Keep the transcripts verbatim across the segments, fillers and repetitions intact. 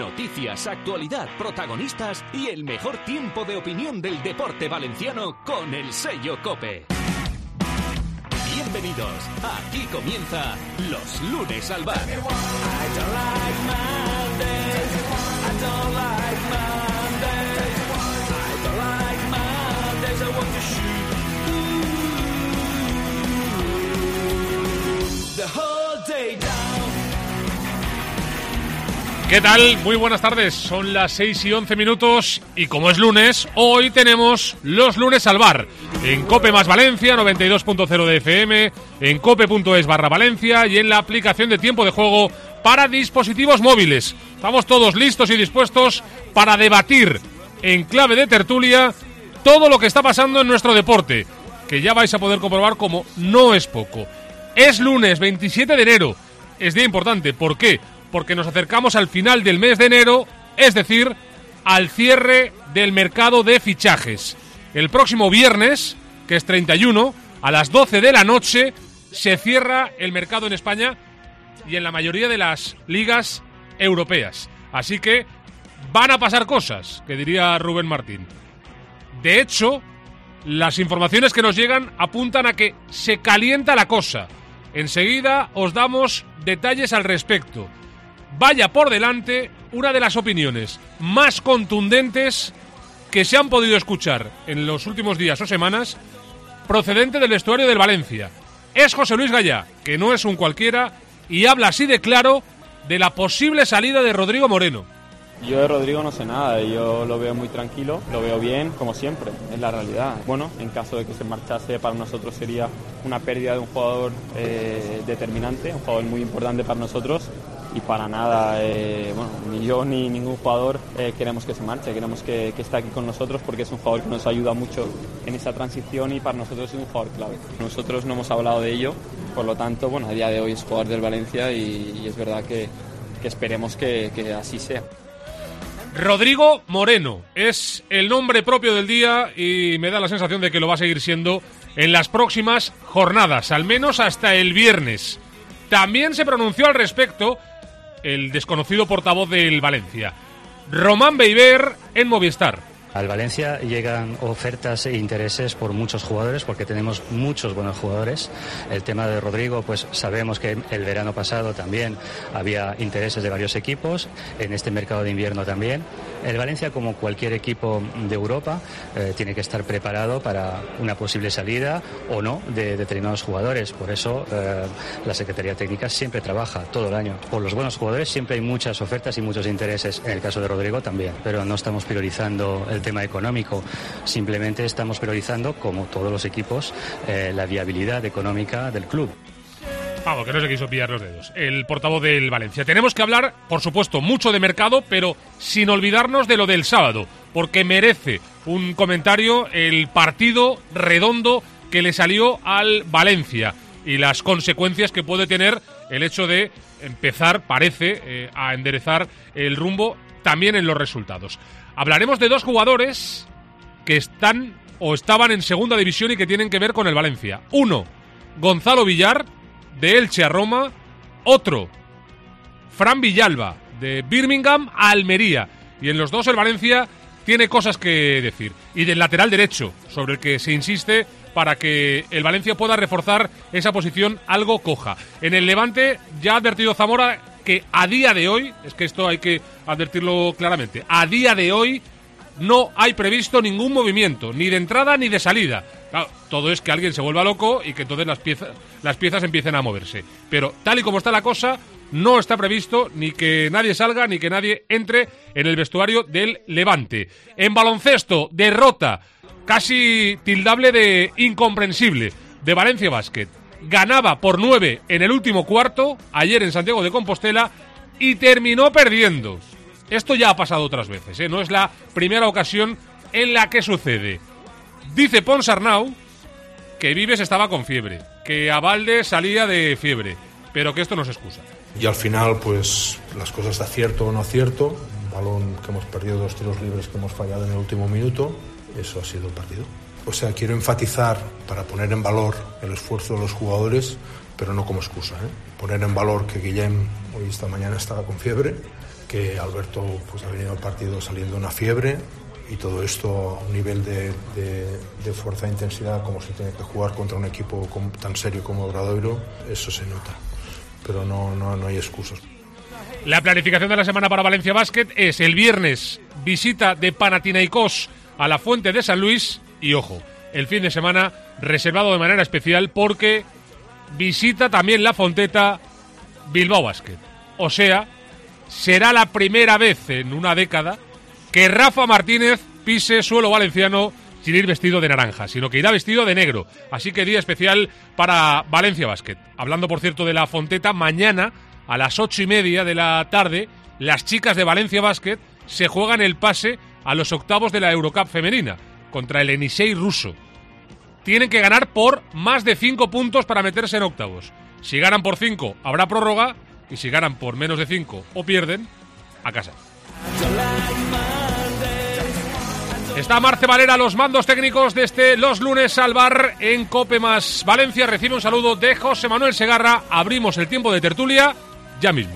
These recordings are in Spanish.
Noticias, actualidad, protagonistas y el mejor tiempo de opinión del deporte valenciano con el sello COPE. Bienvenidos, aquí comienza Los Lunes al Bar. I don't like Mondays, I don't like Mondays, I don't like Mondays, I want to shoot the whole day down. ¿Qué tal? Muy buenas tardes, son las seis y once minutos y como es lunes, hoy tenemos Los Lunes al Bar en COPE más Valencia, noventa y dos punto cero de F M, en cope.es barra Valencia y en la aplicación de tiempo de juego para dispositivos móviles. Estamos todos listos y dispuestos para debatir en clave de tertulia todo lo que está pasando en nuestro deporte, que ya vais a poder comprobar como no es poco. Es lunes veintisiete de enero, es día importante, ¿por qué? Porque nos acercamos al final del mes de enero, es decir, al cierre del mercado de fichajes. El próximo viernes, que es treinta y uno, a las doce de la noche, se cierra el mercado en España y en la mayoría de las ligas europeas. Así que van a pasar cosas, que diría Rubén Martín. De hecho, las informaciones que nos llegan apuntan a que se calienta la cosa. Enseguida os damos detalles al respecto. Vaya por delante una de las opiniones más contundentes que se han podido escuchar en los últimos días o semanas, procedente del vestuario del Valencia. Es José Luis Gallá, que no es un cualquiera, y habla así de claro de la posible salida de Rodrigo Moreno. Yo de Rodrigo no sé nada, yo lo veo muy tranquilo, lo veo bien, como siempre, es la realidad. Bueno, en caso de que se marchase, para nosotros sería una pérdida de un jugador eh, determinante, un jugador muy importante para nosotros, y para nada, eh, bueno, ni yo ni ningún jugador eh, queremos que se marche, queremos que, que esté aquí con nosotros porque es un jugador que nos ayuda mucho en esa transición y para nosotros es un jugador clave. Nosotros no hemos hablado de ello, por lo tanto, bueno, a día de hoy es jugador del Valencia y, y es verdad que, que esperemos que, que así sea. Rodrigo Moreno es el nombre propio del día y me da la sensación de que lo va a seguir siendo en las próximas jornadas, al menos hasta el viernes. También se pronunció al respecto el desconocido portavoz del Valencia, Román Beiber, en Movistar. Al Valencia llegan ofertas e intereses por muchos jugadores porque tenemos muchos buenos jugadores. El tema de Rodrigo, pues sabemos que el verano pasado también había intereses de varios equipos, en este mercado de invierno también. El Valencia, como cualquier equipo de Europa, eh, tiene que estar preparado para una posible salida o no de determinados jugadores. Por eso eh, la Secretaría Técnica siempre trabaja todo el año. Por los buenos jugadores siempre hay muchas ofertas y muchos intereses. En el caso de Rodrigo también, pero no estamos priorizando el tema económico, simplemente estamos priorizando, como todos los equipos, eh, la viabilidad económica del club. Vamos, que no se quiso pillar los dedos. El portavoz del Valencia. Tenemos que hablar, por supuesto, mucho de mercado, pero sin olvidarnos de lo del sábado, porque merece un comentario el partido redondo que le salió al Valencia y las consecuencias que puede tener el hecho de empezar, parece, eh, a enderezar el rumbo también en los resultados. Hablaremos de dos jugadores que están o estaban en segunda división y que tienen que ver con el Valencia. Uno, Gonzalo Villar, de Elche a Roma. Otro, Fran Villalba, de Birmingham a Almería. Y en los dos el Valencia tiene cosas que decir. Y del lateral derecho, sobre el que se insiste para que el Valencia pueda reforzar esa posición algo coja. En el Levante ya ha advertido Zamora que a día de hoy, es que esto hay que advertirlo claramente, a día de hoy no hay previsto ningún movimiento, ni de entrada ni de salida. Claro, todo es que alguien se vuelva loco y que entonces las piezas, las piezas empiecen a moverse. Pero tal y como está la cosa, no está previsto ni que nadie salga ni que nadie entre en el vestuario del Levante. En baloncesto, derrota casi tildable de incomprensible de Valencia Basket. Ganaba por nueve en el último cuarto, ayer en Santiago de Compostela, y terminó perdiendo. Esto ya ha pasado otras veces, ¿eh? No es la primera ocasión en la que sucede. Dice Ponsarnau que Vives estaba con fiebre, que Abalde salía de fiebre, pero que esto no es excusa. Y al final, pues, las cosas de acierto o no acierto, un balón que hemos perdido, dos tiros libres que hemos fallado en el último minuto, eso ha sido el partido. O sea, quiero enfatizar para poner en valor el esfuerzo de los jugadores, pero no como excusa, ¿eh? Poner en valor que Guillem hoy esta mañana estaba con fiebre, que Alberto pues, ha venido al partido saliendo una fiebre y todo esto a un nivel de, de, de fuerza e intensidad como se tiene que jugar contra un equipo tan serio como Obradoiro, eso se nota, pero no, no, no hay excusas. La planificación de la semana para Valencia Basket es el viernes visita de Panathinaikos a la Fuente de San Luis y ojo, el fin de semana reservado de manera especial porque visita también la Fonteta Bilbao Basket. O sea, será la primera vez en una década que Rafa Martínez pise suelo valenciano sin ir vestido de naranja, sino que irá vestido de negro. Así que día especial para Valencia Basket. Hablando, por cierto, de la Fonteta, mañana a las ocho y media de la tarde, las chicas de Valencia Basket se juegan el pase a los octavos de la Eurocup femenina contra el Enisei ruso. Tienen que ganar por más de cinco puntos para meterse en octavos. Si ganan por cinco, habrá prórroga, y si ganan por menos de cinco o pierden, a casa. Está Marce Valera a los mandos técnicos de este Los Lunes al Bar en Cope Más Valencia. Recibe un saludo de José Manuel Segarra. Abrimos el tiempo de tertulia ya mismo.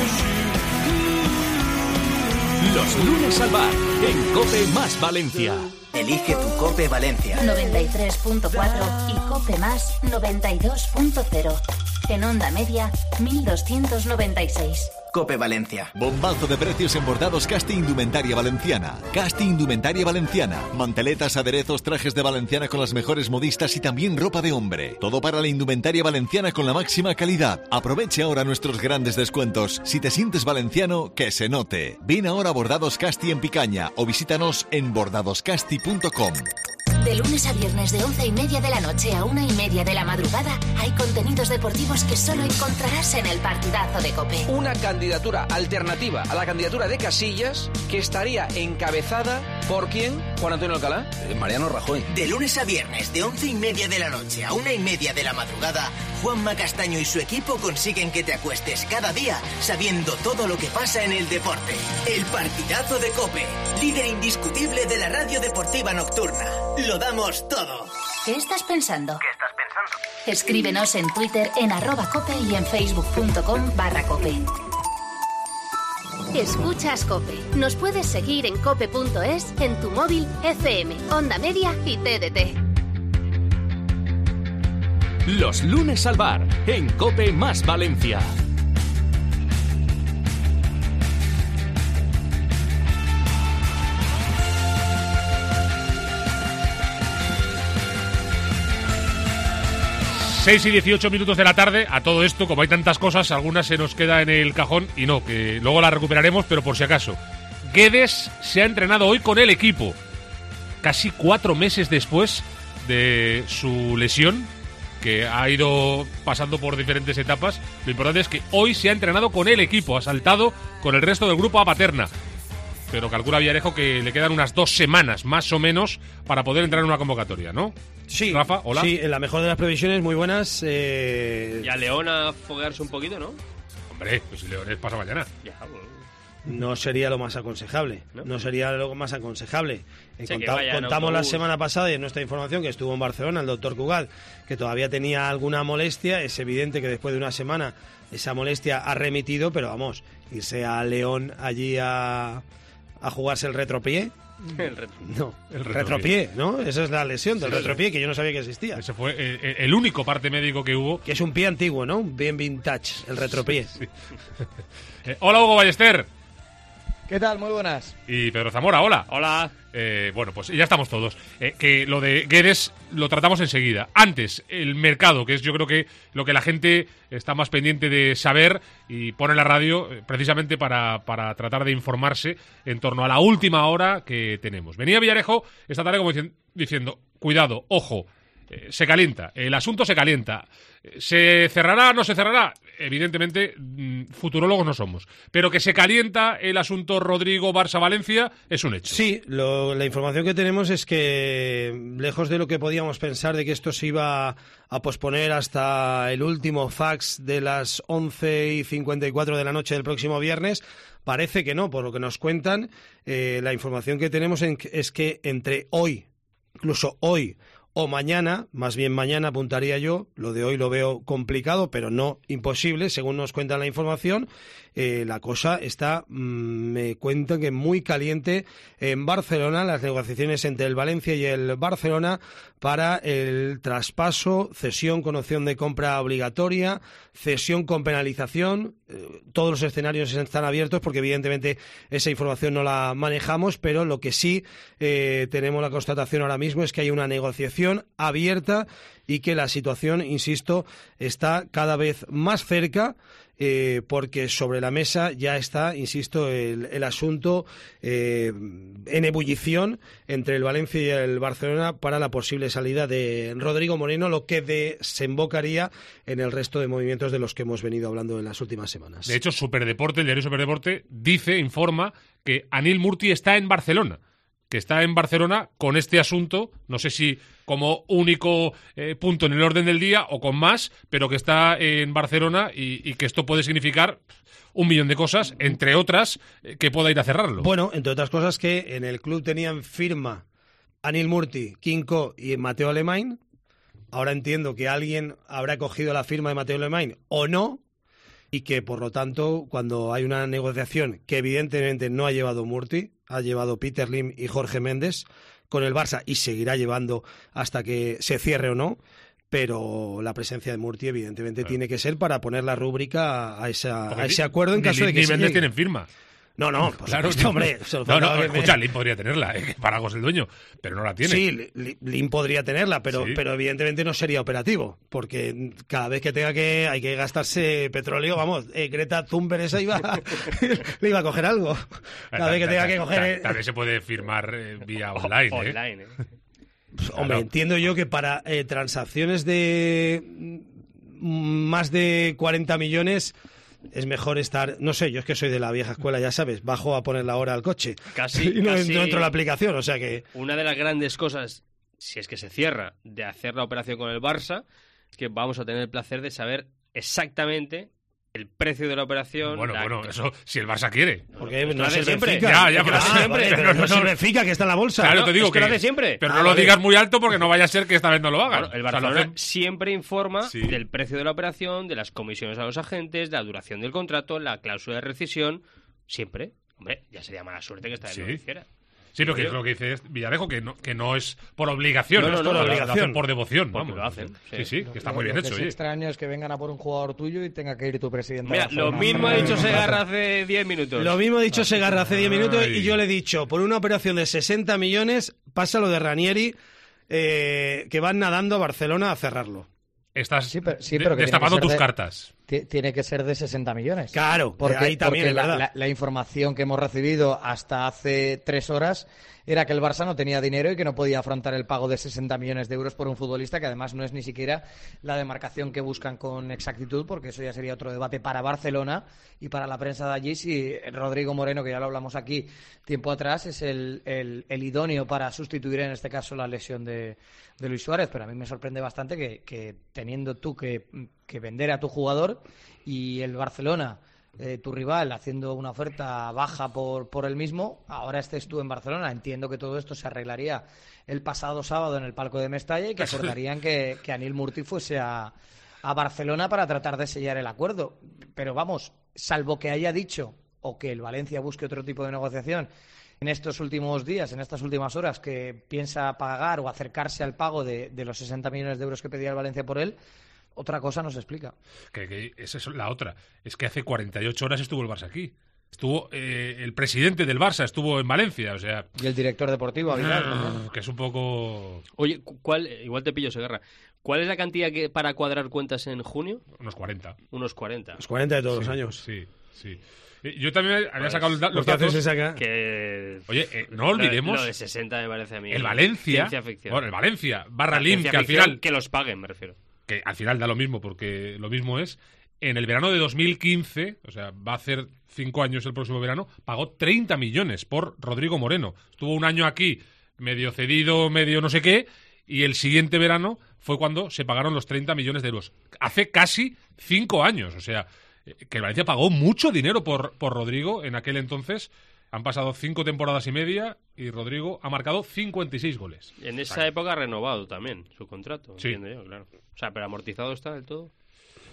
Los Lunes al Bar en Cope Más Valencia. Elige tu Cope Valencia. noventa y tres punto cuatro y Cope Más noventa y dos punto cero. En onda media, mil doscientos noventa y seis. Cope Valencia. Bombazo de precios en bordados Casti Indumentaria Valenciana. Casti Indumentaria Valenciana. Manteletas, aderezos, trajes de valenciana con las mejores modistas y también ropa de hombre. Todo para la indumentaria valenciana con la máxima calidad. Aproveche ahora nuestros grandes descuentos. Si te sientes valenciano, que se note. Ven ahora a Bordados Casti en Picaña o visítanos en bordados casti punto com. De lunes a viernes de once y media de la noche a una y media de la madrugada hay contenidos deportivos que solo encontrarás en el partidazo de COPE. Una candidatura alternativa a la candidatura de Casillas que estaría encabezada por ¿quién? Juan Antonio Alcalá. Eh, Mariano Rajoy. De lunes a viernes de once y media de la noche a una y media de la madrugada, Juanma Castaño y su equipo consiguen que te acuestes cada día sabiendo todo lo que pasa en el deporte. El partidazo de COPE, líder indiscutible de la radio deportiva nocturna. Lo damos todo. ¿Qué estás pensando? ¿Qué estás pensando? Escríbenos en Twitter en arroba cope y en facebook.com barra cope. Escuchas COPE. Nos puedes seguir en cope punto es, en tu móvil, F M, Onda Media y T D T. Los Lunes al Bar en Cope Más Valencia. seis y dieciocho minutos de la tarde. A todo esto, como hay tantas cosas, algunas se nos queda en el cajón y no, que luego las recuperaremos, pero por si acaso. Guedes se ha entrenado hoy con el equipo, casi cuatro meses después de su lesión, que ha ido pasando por diferentes etapas. Lo importante es que hoy se ha entrenado con el equipo, ha saltado con el resto del grupo a Paterna. Pero calcula Villarejo que le quedan unas dos semanas, más o menos, para poder entrar en una convocatoria, ¿no? Sí, Rafa, hola. Sí, en la mejor de las previsiones, muy buenas. Eh... Y a León a foguearse un poquito, ¿no? Hombre, pues si León es pasa mañana. Ya, bueno. No sería lo más aconsejable. No, no sería lo más aconsejable. Sí, Conta contamos la semana pasada y en nuestra información que estuvo en Barcelona el doctor Cugal, que todavía tenía alguna molestia. Es evidente que después de una semana esa molestia ha remitido, pero vamos, irse a León allí a, a jugarse el retropié. El retro. No, el retropié. retropié, ¿no? Esa es la lesión del sí, retropié, que yo no sabía que existía. Ese fue el, el único parte médico que hubo. Que es un pie antiguo, ¿no? Un bien vintage, el retropié. Sí, sí. eh, hola, Hugo Ballester. ¿Qué tal? Muy buenas. Y Pedro Zamora, hola. Hola. Eh, bueno, pues ya estamos todos. Eh, que lo de Guedes lo tratamos enseguida. Antes, el mercado, que es yo creo que lo que la gente está más pendiente de saber y pone la radio eh, precisamente para, para tratar de informarse en torno a la última hora que tenemos. Venía Villarejo esta tarde como dicien, diciendo, cuidado, ojo, eh, se calienta, el asunto se calienta. ¿Se cerrará? ¿No se cerrará? Evidentemente, futurólogos no somos. Pero que se calienta el asunto Rodrigo Barça-Valencia es un hecho. Sí, lo, la información que tenemos es que, lejos de lo que podíamos pensar de que esto se iba a posponer hasta el último fax de las once y cincuenta y cuatro de la noche del próximo viernes, parece que no. Por lo que nos cuentan, eh, la información que tenemos en, es que entre hoy, incluso hoy, o mañana, más bien mañana apuntaría yo, lo de hoy lo veo complicado, pero no imposible, según nos cuentan la información, eh, la cosa está, mmm, me cuentan que muy caliente en Barcelona, las negociaciones entre el Valencia y el Barcelona para el traspaso, cesión con opción de compra obligatoria, cesión con penalización. Eh, todos los escenarios están abiertos porque evidentemente esa información no la manejamos, pero lo que sí eh, tenemos la constatación ahora mismo es que hay una negociación abierta y que la situación, insisto, está cada vez más cerca, eh, porque sobre la mesa ya está, insisto, el, el asunto eh, en ebullición entre el Valencia y el Barcelona para la posible salida de Rodrigo Moreno, lo que desembocaría en el resto de movimientos de los que hemos venido hablando en las últimas semanas. De hecho, Superdeporte, el diario Superdeporte, dice, informa que Anil Murti está en Barcelona. que está en Barcelona con este asunto, no sé si como único eh, punto en el orden del día o con más, pero que está en Barcelona y, y que esto puede significar un millón de cosas, entre otras, eh, que pueda ir a cerrarlo. Bueno, entre otras cosas que en el club tenían firma Anil Murti, Kinko y Mateo Alemany. Ahora entiendo que alguien habrá cogido la firma de Mateo Alemany o no, y que por lo tanto, cuando hay una negociación que evidentemente no ha llevado Murti, ha llevado Peter Lim y Jorge Méndez con el Barça y seguirá llevando hasta que se cierre o no, pero la presencia de Murti evidentemente claro. tiene que ser para poner la rúbrica a, esa, a ese acuerdo en ni, caso ni, de que ni se Méndez llegue. tienen firma. No, no, por claro, supuesto, hombre. No, no, escucha, Lim podría tenerla, eh, para algo es el dueño, pero no la tiene. Sí, Lim podría tenerla, pero, sí. pero evidentemente no sería operativo, porque cada vez que tenga que hay que gastarse petróleo, vamos, eh, Greta Thunberg esa iba le iba a coger algo. Cada vez que tenga que coger... Tal vez se puede firmar eh, vía online, ¿eh? Online, ¿eh? Pues, hombre, claro. entiendo yo que para eh, transacciones de más de cuarenta millones... es mejor estar, no sé, yo es que soy de la vieja escuela, ya sabes, bajo a poner la hora al coche. Casi, y no, casi no entro en la aplicación, o sea que... Una de las grandes cosas, si es que se cierra, de hacer la operación con el Barça, que vamos a tener el placer de saber exactamente el precio de la operación. Bueno, la... bueno, eso si el Barça quiere. Porque pues no lo hace es siempre. Benfica. Ya, ya, pero pero ah, siempre. vale, pero Pero no, no, es el no. Benfica que está en la bolsa. Claro, No, te digo es que que, lo hace siempre. Pero Ah, no lo vale. digas muy alto porque no vaya a ser que esta vez no lo hagan. Claro, el O sea, lo Barcelona hacen- siempre informa Sí. del precio de la operación, de las comisiones a los agentes, de la duración del contrato, la cláusula de rescisión, siempre. Hombre, ya sería mala suerte que esta vez Sí. no lo hiciera. Sí, pero que es lo que dice Villarejo, que no, que no es por obligación, No, no, no, es no, por lo obligación, hacen lo hacen por devoción. Porque vamos. lo hacen, Sí, sí. sí, que está Lo- muy bien lo hecho. que es oye. extraño es que vengan a por un jugador tuyo y tenga que ir tu presidente. Mira, a lo Barcelona. mismo ha dicho Segarra hace diez minutos. Lo mismo ha dicho Segarra hace diez minutos Ay. y yo le he dicho, por una operación de sesenta millones, pasa lo de Ranieri, eh, que van nadando a Barcelona a cerrarlo. Estás Sí, pero- sí, de- pero que tiene destapando que ser tus de- cartas. Ti- Tiene que ser de sesenta millones. Claro, porque, ahí también porque es la, verdad. la- la información que hemos recibido hasta hace tres horas era que el Barça no tenía dinero y que no podía afrontar el pago de sesenta millones de euros por un futbolista, que además no es ni siquiera la demarcación que buscan con exactitud, porque eso ya sería otro debate para Barcelona y para la prensa de allí, si Rodrigo Moreno, que ya lo hablamos aquí tiempo atrás, es el, el- el idóneo para sustituir en este caso la lesión de, de Luis Suárez. Pero a mí me sorprende bastante que, que teniendo tú que, que vender a tu jugador y el Barcelona, eh, tu rival, haciendo una oferta baja por, por el mismo, ahora estés tú en Barcelona. Entiendo que todo esto se arreglaría el pasado sábado en el palco de Mestalla y que acordarían que, que Anil Murti fuese a, a Barcelona para tratar de sellar el acuerdo. Pero vamos, salvo que haya dicho o que el Valencia busque otro tipo de negociación en estos últimos días, en estas últimas horas, que piensa pagar o acercarse al pago de, de los sesenta millones de euros que pedía el Valencia por él, otra cosa no se explica. Que, que esa es la otra. Es que hace cuarenta y ocho horas estuvo el Barça aquí. Estuvo eh, el presidente del Barça, estuvo en Valencia, o sea... Y el director deportivo, Aguilar, también. Que es un poco... Oye, cu- ¿cuál, igual te pillo, Segarra. ¿Cuál es la cantidad que para cuadrar cuentas en junio? Unos cuarenta. Unos cuarenta. Los cuarenta de todos Sí, los años. Sí, sí. Eh, Yo también había Pues, sacado los, da- Lo los que hace datos... se saca... Que... Oye, eh, no olvidemos... Lo de sesenta me parece a mí. El Valencia... Ciencia ficción. Bueno, el Valencia, barra La Lim, ciencia que al ficción, final... Que los paguen, me refiero. que al final da lo mismo, porque lo mismo es, en el verano de dos mil quince, o sea, va a hacer cinco años el próximo verano, pagó treinta millones por Rodrigo Moreno. Estuvo un año aquí, medio cedido, medio no sé qué, y el siguiente verano fue cuando se pagaron los treinta millones de euros. Hace casi cinco años, o sea, que el Valencia pagó mucho dinero por, por Rodrigo en aquel entonces. Han pasado cinco temporadas y media y Rodrigo ha marcado cincuenta y seis goles. En esa O sea, época ha renovado también su contrato, Sí. entiendo yo, claro. O sea, pero amortizado está del todo.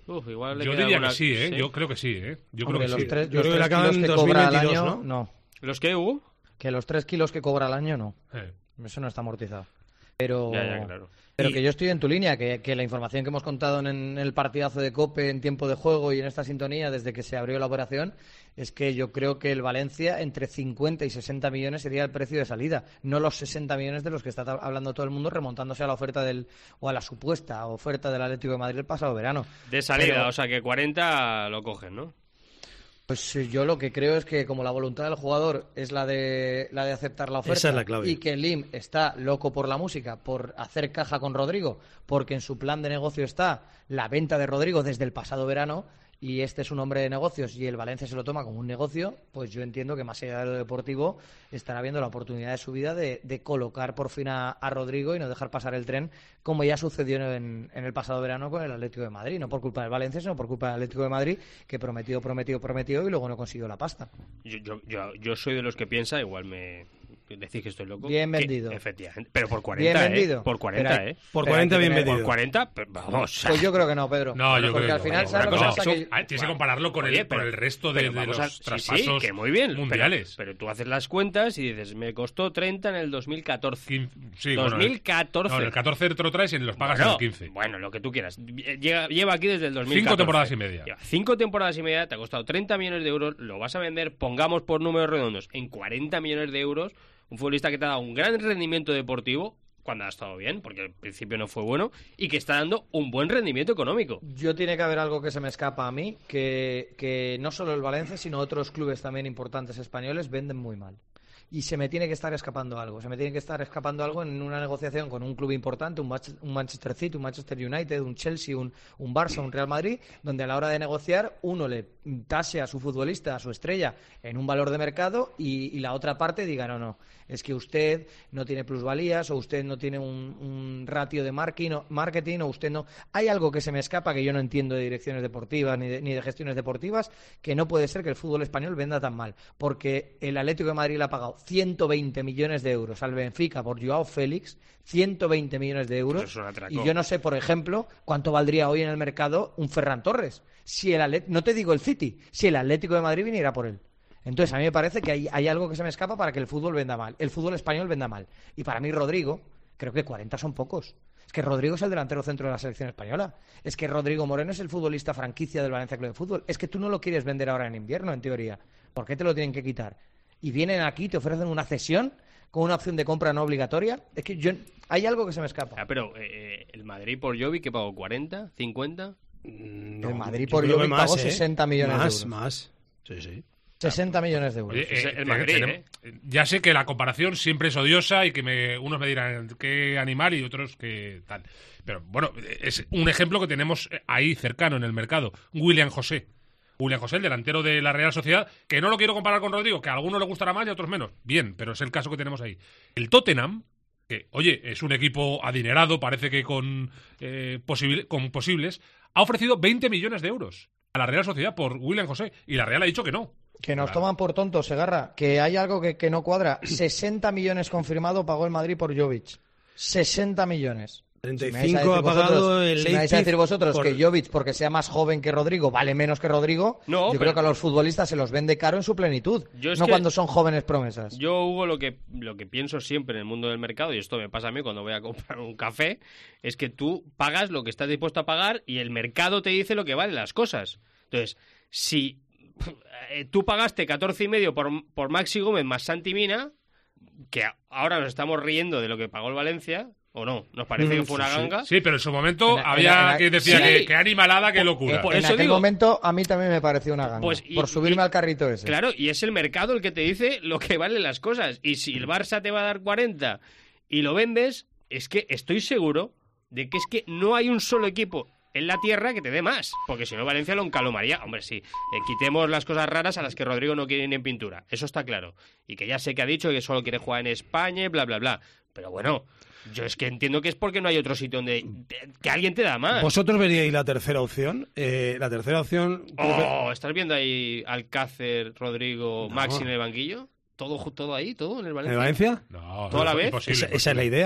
Uf, igual le yo queda diría alguna... que sí, ¿eh? ¿Sí? Yo creo que sí, ¿eh? Yo Hombre, creo que los sí. tres, Yo los creo que tres le acaban kilos en que dos mil cobra al veintidós, año, ¿no? no. ¿Los qué, Hugo? Que los tres kilos que cobra al año, no. Eh. Eso no está amortizado. Pero, Ya, ya, claro. pero Y- que yo estoy en tu línea, que, que la información que hemos contado en, en el partidazo de COPE en tiempo de juego y en esta sintonía desde que se abrió la operación es que yo creo que el Valencia entre cincuenta y sesenta millones sería el precio de salida, no los sesenta millones de los que está hablando todo el mundo remontándose a la oferta del o a la supuesta oferta del Atlético de Madrid el pasado verano. De salida, Pero- o sea que cuarenta lo cogen, ¿no? Pues eh, yo lo que creo es que como la voluntad del jugador es la de la de aceptar la oferta Esa es la clave. y que Lim está loco por la música, por hacer caja con Rodrigo, porque en su plan de negocio está la venta de Rodrigo desde el pasado verano y este es un hombre de negocios y el Valencia se lo toma como un negocio, pues yo entiendo que más allá de lo deportivo estará viendo la oportunidad de su vida de, de colocar por fin a, a Rodrigo y no dejar pasar el tren como ya sucedió en, en el pasado verano con el Atlético de Madrid, no por culpa del Valencia sino por culpa del Atlético de Madrid que prometió, prometió, prometió y luego no consiguió la pasta. Yo, yo, yo, yo soy de los que piensa, igual me decís que estoy loco. Bien que- vendido. efectivamente. Pero por cuarenta, Bien ¿eh? vendido. Por cuarenta, Pero- ¿eh? Por Pero cuarenta hay que bien tener- vendido. Por cuarenta, pues vamos. Pues yo creo que no, Pedro. No, yo porque creo al que final no. ¿sabes lo que No, pasa? eso- Que- ah, tienes que compararlo con, Oye, el, con pero- el resto de, pero de vamos los a- sí, traspasos sí, que muy bien, mundiales. Pero, pero tú haces las cuentas y dices, me costó treinta en el dos mil catorce. Quin- sí, bueno, dos mil catorce. No, en el catorce te lo traes y los pagas bueno, en el quince. Bueno, lo que tú quieras. Llega- lleva aquí desde el dos mil catorce. Cinco temporadas y media. Lleva cinco temporadas y media, te ha costado treinta millones de euros, lo vas a vender, pongamos por números redondos, en cuarenta millones de euros, un futbolista que te ha dado un gran rendimiento deportivo, cuando ha estado bien, porque al principio no fue bueno, y que está dando un buen rendimiento económico. Yo tiene que haber algo que se me escapa a mí, que, que no solo el Valencia, sino otros clubes también importantes españoles venden muy mal. Y se me tiene que estar escapando algo. Se me tiene que estar escapando algo en una negociación con un club importante, un, Mach- un Manchester City, un Manchester United, un Chelsea, un, un Barça, un Real Madrid, donde a la hora de negociar uno le tase a su futbolista, a su estrella, en un valor de mercado y, y la otra parte diga, no, no, es que usted no tiene plusvalías o usted no tiene un, un ratio de marketing o, marketing o usted no... Hay algo que se me escapa que yo no entiendo de direcciones deportivas ni de, ni de gestiones deportivas, que no puede ser que el fútbol español venda tan mal, porque el Atlético de Madrid le ha pagado ciento veinte millones de euros al Benfica por Joao Félix, ciento veinte millones de euros, Eso es un atraco. y yo no sé, por ejemplo, cuánto valdría hoy en el mercado un Ferran Torres. Si el Atlet- no te digo el City, si el Atlético de Madrid viniera por él. Entonces, a mí me parece que hay, hay algo que se me escapa para que el fútbol venda mal, el fútbol español venda mal. Y para mí, Rodrigo, creo que cuarenta son pocos. Es que Rodrigo es el delantero centro de la selección española. Es que Rodrigo Moreno es el futbolista franquicia del Valencia Club de Fútbol. Es que tú no lo quieres vender ahora en invierno, en teoría. ¿Por qué te lo tienen que quitar? Y vienen aquí, te ofrecen una cesión con una opción de compra no obligatoria. Es que yo hay algo que se me escapa. Ah, pero eh, el Madrid por Jovic, ¿qué pagó? ¿cuarenta? ¿cincuenta? el Madrid Yo por creo que Jovic más, pagó ¿eh? sesenta millones Más, de euros. más. Sí, sí. sesenta millones de euros. Oye, Pues eh, el Madrid, tenemos- Ya sé que la comparación siempre es odiosa y que me, unos me dirán qué animal y otros que tal. Pero bueno, es un ejemplo que tenemos ahí cercano en el mercado. William José. William José, el delantero de la Real Sociedad, que no lo quiero comparar con Rodrigo, que a algunos le gustará más y a otros menos. Bien, pero es el caso que tenemos ahí. El Tottenham, que, oye, es un equipo adinerado, parece que con, eh, posibil- con posibles, ha ofrecido veinte millones de euros a la Real Sociedad por William José y la Real ha dicho que no. Que nos Claro. toman por tontos, Segarra. Que hay algo que, que no cuadra. sesenta millones confirmado pagó el Madrid por Jovic. sesenta millones. treinta y Si me vais a cinco decir ha pagado vosotros- el Si me vais a Leipzig decir vosotros por- que Jovic, porque sea más joven que Rodrigo, vale menos que Rodrigo, No, yo pero- creo que a los futbolistas se los vende caro en su plenitud. Yo es no que- cuando son jóvenes promesas. Yo, Hugo, lo que, lo que pienso siempre en el mundo del mercado, y esto me pasa a mí cuando voy a comprar un café, es que tú pagas lo que estás dispuesto a pagar y el mercado te dice lo que valen las cosas. Entonces, si eh, tú pagaste catorce y medio por, por Maxi Gómez más Santi Mina, que a- ahora nos estamos riendo de lo que pagó el Valencia, ¿o no? ¿Nos parece que fue una ganga? Sí, pero en su momento En- en- había en- que decía sí. que, que animalada, que Eh, locura. por en eso aquel digo- momento a mí también me pareció una ganga. Pues, y- por subirme y- al carrito ese. Claro, y es el mercado el que te dice lo que valen las cosas. Y si el Barça te va a dar cuarenta y lo vendes, es que estoy seguro de que es que no hay un solo equipo en la tierra que te dé más. Porque si no, Valencia lo encalomaría. Hombre, sí, eh, quitemos las cosas raras a las que Rodrigo no quiere ni en pintura. Eso está claro. Y que ya sé que ha dicho que solo quiere jugar en España y bla, bla, bla. Pero bueno, yo es que entiendo que es porque no hay otro sitio donde que alguien te da más. ¿Vosotros veríais la tercera opción? Eh, la tercera opción... creo que- Oh, ¿estás viendo ahí Alcácer, Rodrigo, No. Maxi en el banquillo? ¿Todo, ju- todo ahí? ¿Todo en el ¿En Valencia? el Valencia? No, ¿Toda la vez? imposible, Esa, esa es la imposible. idea.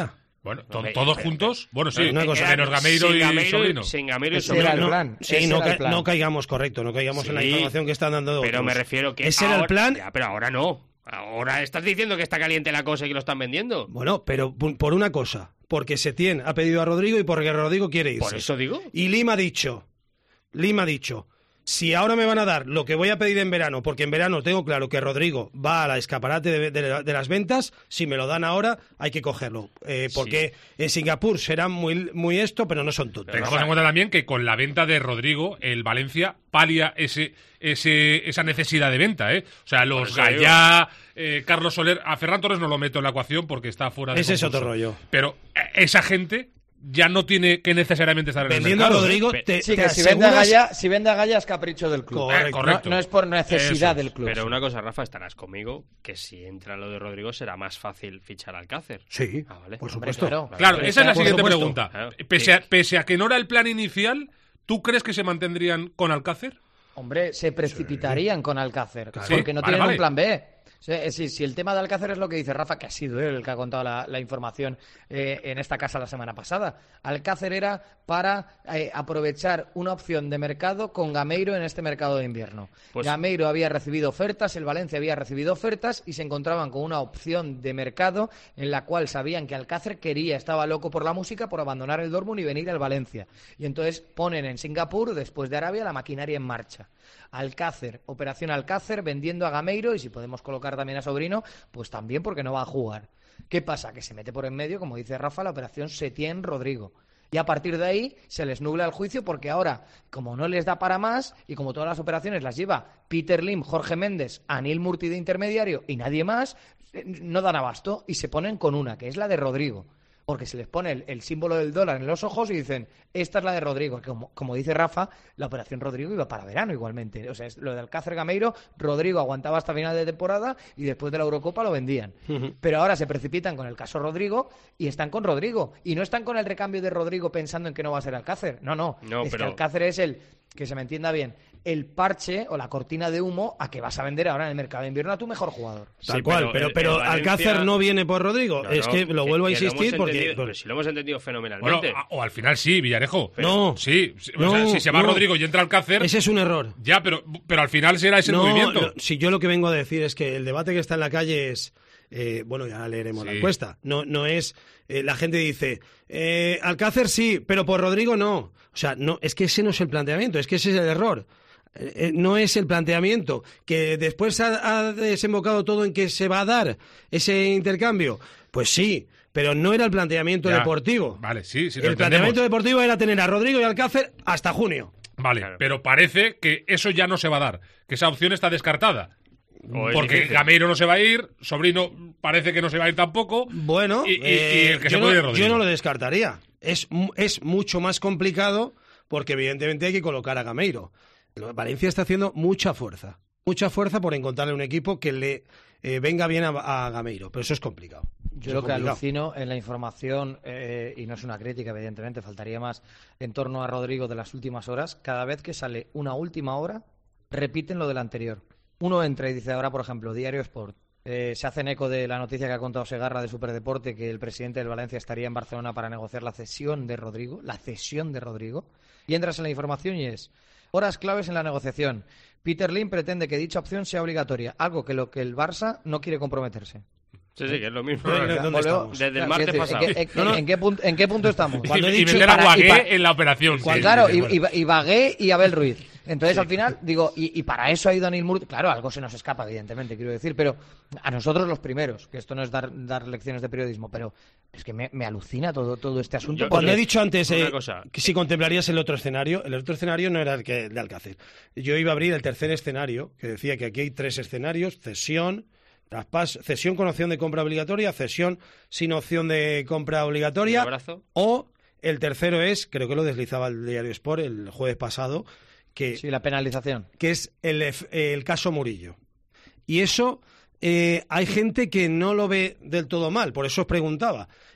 Bueno, to- todos juntos. Bueno, sí, una cosa, menos Gameiro sin y Gameiro, Sobrino. Sin Gameiro y Ese era el Sobrino. plan. Sí, Ese no, era el ca- plan. no caigamos, correcto, no caigamos en la Sí, información que están dando Pero otros. me refiero que Ese ahora, era el plan. Ya, pero ahora no. Ahora estás diciendo que está caliente la cosa y que lo están vendiendo. Bueno, pero por por una cosa, porque Setién ha pedido a Rodrigo y porque Rodrigo quiere irse. Por eso digo. Y Lima ha dicho, Lima ha dicho, si ahora me van a dar lo que voy a pedir en verano, porque en verano tengo claro que Rodrigo va a la escaparate de, de- de las ventas, si me lo dan ahora hay que cogerlo. Eh, porque en Singapur serán muy, muy esto, pero no son tontos. Tengamos en cuenta también que con la venta de Rodrigo, el Valencia palia ese, ese, esa necesidad de venta, ¿eh? O sea, los Por eso digo. Gallá, eh, Carlos Soler, a Ferran Torres no lo meto en la ecuación porque está fuera de Ese es concurso. otro rollo. Pero eh, esa gente ya no tiene que necesariamente estar en Vendiendo el mercado. a Rodrigo, ¿eh? te, Sí, te que si vende, a aseguras... Gaya, si vende a Gaya es capricho del club. Correcto. Eh, correcto. No, no es por necesidad Eso es. del club. Pero una cosa, Rafa, estarás conmigo que si entra lo de Rodrigo será más fácil fichar al Alcácer. Sí, Ah, vale. por Hombre, supuesto. claro. Claro, esa es la Por siguiente supuesto. pregunta. Claro. Pese a, pese a que no era el plan inicial, ¿tú crees que se mantendrían con Alcácer? Hombre, se precipitarían con Alcácer, Claro. porque Sí, no vale, tienen vale. un plan B. O sea, Si, si el tema de Alcácer es lo que dice Rafa, que ha sido él el que ha contado la, la información eh, en esta casa la semana pasada. Alcácer era para eh, aprovechar una opción de mercado con Gameiro en este mercado de invierno. Pues- Gameiro había recibido ofertas, el Valencia había recibido ofertas y se encontraban con una opción de mercado en la cual sabían que Alcácer quería, estaba loco por la música, por abandonar el Dortmund y venir al Valencia. Y entonces ponen en Singapur, después de Arabia, la maquinaria en marcha. Alcácer, operación Alcácer, vendiendo a Gameiro y si podemos colocar también a Sobrino, pues también porque no va a jugar. ¿Qué pasa? Que se mete por en medio, como dice Rafa, la operación Setién-Rodrigo. Y a partir de ahí se les nubla el juicio porque ahora, como no les da para más y como todas las operaciones las lleva Peter Lim, Jorge Méndez, Anil Murti de intermediario y nadie más, eh, no dan abasto y se ponen con una, que es la de Rodrigo. Porque se les pone el, el símbolo del dólar en los ojos y dicen, esta es la de Rodrigo. Que como, como dice Rafa, la operación Rodrigo iba para verano igualmente. O sea, es lo de Alcácer Gameiro, Rodrigo aguantaba hasta final de temporada y después de la Eurocopa lo vendían. Pero ahora se precipitan con el caso Rodrigo y están con Rodrigo. Y no están con el recambio de Rodrigo pensando en que no va a ser Alcácer. No, no. No, es pero- que Alcácer es el, que se me entienda bien, el parche o la cortina de humo a que vas a vender ahora en el mercado de invierno a tu mejor jugador. Tal Sí, cual, pero, el- pero el Valencia- Alcácer no viene por Rodrigo. No, es no, que lo vuelvo a que lo hemos insistir porque... entendido, pero si lo hemos entendido Bueno, fenomenalmente. a- o al final sí, Villarejo. No. Sí, sí, o No, sea, si se va no. Rodrigo y entra Alcácer, Ese es un error. ya, pero, pero al final será ese el No, movimiento. lo- si yo lo que vengo a decir es que el debate que está en la calle es, eh, bueno, ya leeremos la Sí. encuesta, no, no es, eh, la gente dice, eh, Alcácer sí, pero por Rodrigo no. O sea, no, es que ese no es el planteamiento, es que ese es el error. Eh, eh, no es el planteamiento, que después ha, ha desembocado todo en que se va a dar ese intercambio. Pues sí, pero no era el planteamiento Ya. deportivo. Vale, sí, sí, lo El entendemos. planteamiento deportivo era tener a Rodrigo y Alcácer hasta junio. Vale, Claro. pero parece que eso ya no se va a dar, que esa opción está descartada. O es Porque difícil. Gameiro no se va a ir, Sobrino parece que no se va a ir tampoco. Bueno, y, y- y eh, el que yo, se puede no, ir Rodrigo. yo no lo descartaría. Es, mu- es mucho más complicado porque evidentemente hay que colocar a Gameiro. Valencia está haciendo mucha fuerza. Mucha fuerza por encontrarle un equipo que le eh, venga bien a, a Gameiro. Pero eso es complicado. Yo Eso lo es que complicado. alucino en la información, eh, y no es una crítica, evidentemente, faltaría más en torno a Rodrigo de las últimas horas, cada vez que sale una última hora, repiten lo del anterior. Uno entra y dice ahora, por ejemplo, Diario Sport. Eh, se hacen eco de la noticia que ha contado Segarra de Superdeporte, que el presidente del Valencia estaría en Barcelona para negociar la cesión de Rodrigo, la cesión de Rodrigo, y entras en la información y es horas claves en la negociación. Peter Lim pretende que dicha opción sea obligatoria, algo que lo que el Barça no quiere comprometerse. Sí, sí, que es lo mismo. ¿Dónde Volvemos- estamos? Desde el Claro, martes quiero decir, pasado. ¿En qué, en- No, no. en qué punto, en qué punto estamos? Cuando he y, y dicho- vender a para- y Guagué pa- en la operación. Cuando- sí, claro, sí, y, bueno. y, y Bagué y Abel Ruiz. Entonces, al final, digo, y, y para eso ha ido Anil Murti. Claro, algo se nos escapa, evidentemente, quiero decir, pero a nosotros los primeros, que esto no es dar, dar lecciones de periodismo, pero es que me, me alucina todo, todo este asunto. Yo- Cuando porque- he dicho antes Una eh, cosa. que si contemplarías el otro escenario, el otro escenario no era el que el de Alcácer. Yo iba a abrir el tercer escenario, que decía que aquí hay tres escenarios: cesión, traspaso, cesión con opción de compra obligatoria, cesión sin opción de compra obligatoria, ¿Un abrazo? o el tercero es, creo que lo deslizaba el Diario Sport el jueves pasado, que, Sí, la penalización. que es el, ef- el caso Murillo. Y eso eh, hay gente que no lo ve del todo mal, por eso os preguntaba.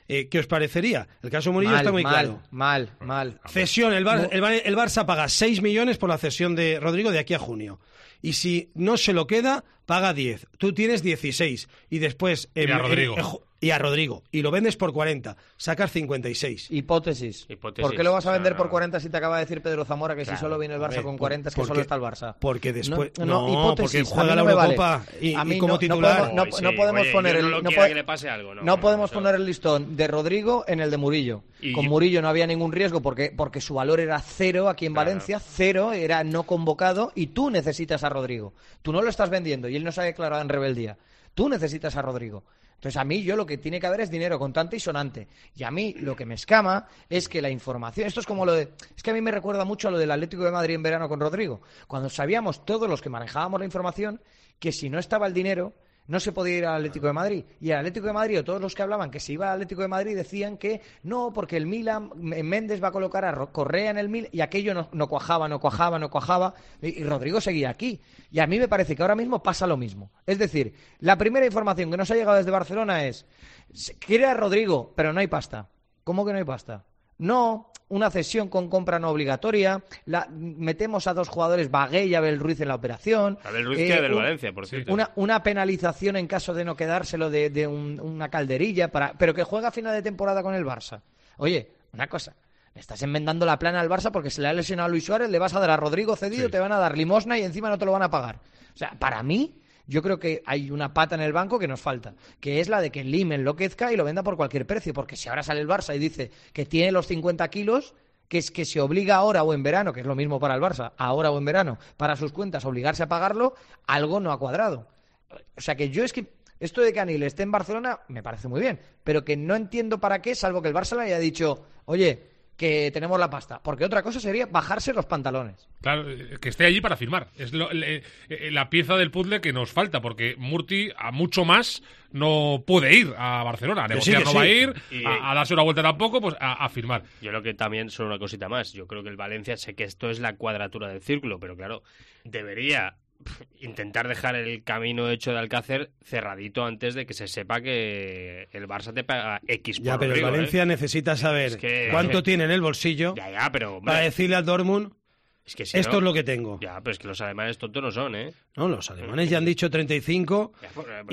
Eh, ¿Qué os parecería? El caso Murillo mal, está muy mal, claro. Mal, mal. Cesión, el, Bar, el, Bar, el Barça paga seis millones por la cesión de Rodrigo de aquí a junio. Y si no se lo queda, paga diez. Tú tienes dieciséis. Y después... Y a Rodrigo. En, en, y a Rodrigo. Y lo vendes por cuarenta. Sacas cincuenta y seis. Hipótesis. Hipótesis. ¿Por qué lo vas a vender o sea, por cuarenta si te acaba de decir Pedro Zamora que claro. si solo viene el Barça ver, con cuarenta es que porque, solo está el Barça? Porque después... No, No, no, hipótesis. porque juega a mí la no me Eurocopa vale. y, a mí y como no, titular... No podemos, no, Oye, no sí, podemos oye, poner yo el... no lo No, quiera po- que le pase algo, no, no no, podemos eso- poner el listón de Rodrigo en el de Murillo. Y Con yo- Murillo no había ningún riesgo porque, porque su valor era cero aquí en Claro. Valencia, cero, era no convocado y tú necesitas a Rodrigo. Tú no lo estás vendiendo y él no se ha declarado en rebeldía. Tú necesitas a Rodrigo. Entonces, a mí, yo lo que tiene que haber es dinero contante y sonante. Y a mí, lo que me escama es que la información... Esto es como lo de... Es que a mí me recuerda mucho a lo del Atlético de Madrid en verano con Rodrigo. Cuando sabíamos, todos los que manejábamos la información, que si no estaba el dinero, no se podía ir al Atlético de Madrid. Y el Atlético de Madrid, o todos los que hablaban que se iba al Atlético de Madrid, decían que no, porque el Milan, Méndez va a colocar a Correa en el Milan, y aquello no, no cuajaba, no cuajaba, no cuajaba, y, y Rodrigo seguía aquí. Y a mí me parece que ahora mismo pasa lo mismo. Es decir, la primera información que nos ha llegado desde Barcelona es, quiere a Rodrigo, pero no hay pasta. ¿Cómo que no hay pasta? No, una cesión con compra no obligatoria, la, metemos a dos jugadores, Bagué y Abel Ruiz, en la operación. Abel Ruiz eh, que del un, Valencia, por cierto. Una, una penalización en caso de no quedárselo de, de un, una calderilla, para, pero que juega a final de temporada con el Barça. Oye, una cosa, le estás enmendando la plana al Barça porque se le ha lesionado a Luis Suárez, le vas a dar a Rodrigo cedido, Sí. te van a dar limosna y encima no te lo van a pagar. O sea, para mí... Yo creo que hay una pata en el banco que nos falta, que es la de que Lim enloquezca y lo venda por cualquier precio, porque si ahora sale el Barça y dice que tiene los cincuenta kilos, que es que se obliga ahora o en verano, que es lo mismo para el Barça, ahora o en verano, para sus cuentas obligarse a pagarlo, algo no ha cuadrado. O sea que yo es que esto de que Anil esté en Barcelona me parece muy bien, pero que no entiendo para qué, salvo que el Barça le haya dicho, oye, que tenemos la pasta, porque otra cosa sería bajarse los pantalones. Claro, que esté allí para firmar. Es lo, le, la pieza del puzzle que nos falta, porque Murti a mucho más no puede ir a Barcelona. A negociar sí, no sí. va a ir, Y- a, a darse una vuelta tampoco, pues a, a firmar. Yo creo que también, solo una cosita más, yo creo que el Valencia, sé que esto es la cuadratura del círculo, pero claro, debería pf, intentar dejar el camino hecho de Alcácer cerradito antes de que se sepa que el Barça te paga X por Ya, pero el Rodrigo, Valencia ¿eh? necesita saber Es que- cuánto tiene en el bolsillo Ya, ya, pero... hombre, para decirle al Dortmund, es que si esto no- es lo que tengo. Ya, pero es que los alemanes tontos no son, ¿eh? No, los alemanes ya han dicho treinta y cinco Ya, pues, pues,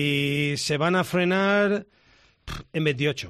y se van a frenar pff, en veintiocho,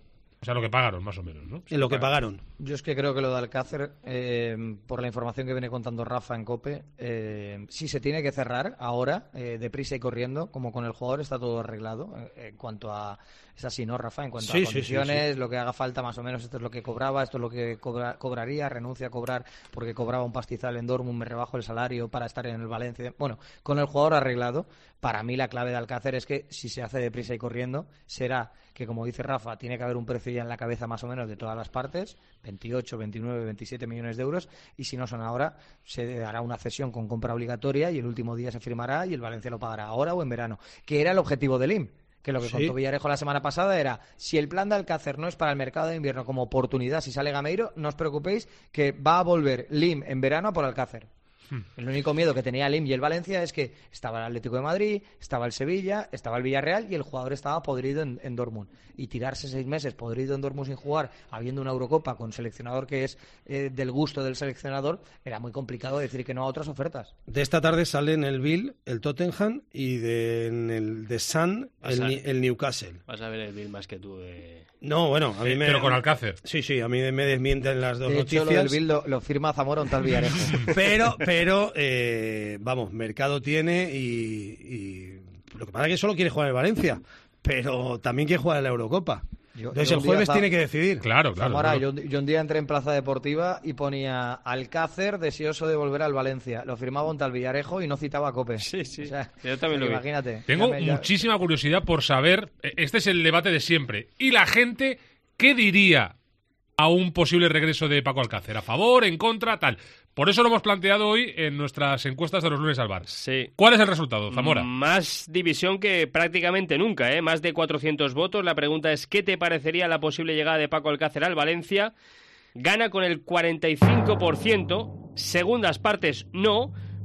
O sea, lo que pagaron, más o menos, ¿no? en lo que pagaron. Yo es que creo que lo de Alcácer, eh, por la información que viene contando Rafa en COPE, eh, sí se tiene que cerrar ahora, eh, deprisa y corriendo, como con el jugador está todo arreglado. Eh, en cuanto a... Es así, ¿no, Rafa? En cuanto Sí, a sí, sí, condiciones, lo que haga falta más o menos, esto es lo que cobraba, esto es lo que cobra- cobraría, renuncia a cobrar porque cobraba un pastizal en Dortmund, me rebajo el salario para estar en el Valencia. Bueno, con el jugador arreglado, para mí la clave de Alcácer es que si se hace deprisa y corriendo, será que, como dice Rafa, tiene que haber un precio ya en la cabeza más o menos de todas las partes, veintiocho, veintinueve, veintisiete millones de euros, y si no son ahora, se hará una cesión con compra obligatoria y el último día se firmará y el Valencia lo pagará ahora o en verano, que era el objetivo del I M. Que lo que Sí. contó Villarejo la semana pasada era, si el plan de Alcácer no es para el mercado de invierno como oportunidad, si sale Gameiro, no os preocupéis que va a volver Lim en verano a por Alcácer. El único miedo que tenía el I M y el Valencia es que estaba el Atlético de Madrid, estaba el Sevilla, estaba el Villarreal y el jugador estaba podrido en, en Dortmund. Y tirarse seis meses podrido en Dortmund sin jugar, habiendo una Eurocopa con seleccionador que es eh, del gusto del seleccionador, era muy complicado decir que no a otras ofertas. De esta tarde salen el Bill, el Tottenham y de, en el de Sun Vas el, a- Ni- el Newcastle. Vas a ver el Bill más que tú de... No, bueno, a mí Eh, me... pero con Alcácer. Sí, sí, a mí me desmienten las dos De hecho, noticias. lo del Bill lo, lo firma Zamora un tal Villarejo. Pero, pero eh, vamos, mercado tiene y, y lo que pasa es que solo quiere jugar en Valencia, pero también quiere jugar en la Eurocopa. Yo- Entonces yo el un día jueves za- tiene que decidir. Claro, claro. Zamora, claro. yo, yo un día entré en Plaza Deportiva y ponía Alcácer deseoso de volver al Valencia. Lo firmaba un tal Villarejo y no citaba a Cope. Sí, sí. O sea, Yo también lo vi. imagínate. Tengo Ya me- ya- muchísima curiosidad por saber, eh, este es el debate de siempre, y la gente, ¿qué diría a un posible regreso de Paco Alcácer? ¿A favor, en contra, tal? Por eso lo hemos planteado hoy en nuestras encuestas de los lunes al bar. Sí. ¿Cuál es el resultado, Zamora? Más división que prácticamente nunca, ¿eh? Más de cuatrocientos votos. La pregunta es, ¿qué te parecería la posible llegada de Paco Alcácer al Valencia? Gana con el cuarenta y cinco por ciento. Segundas partes, no.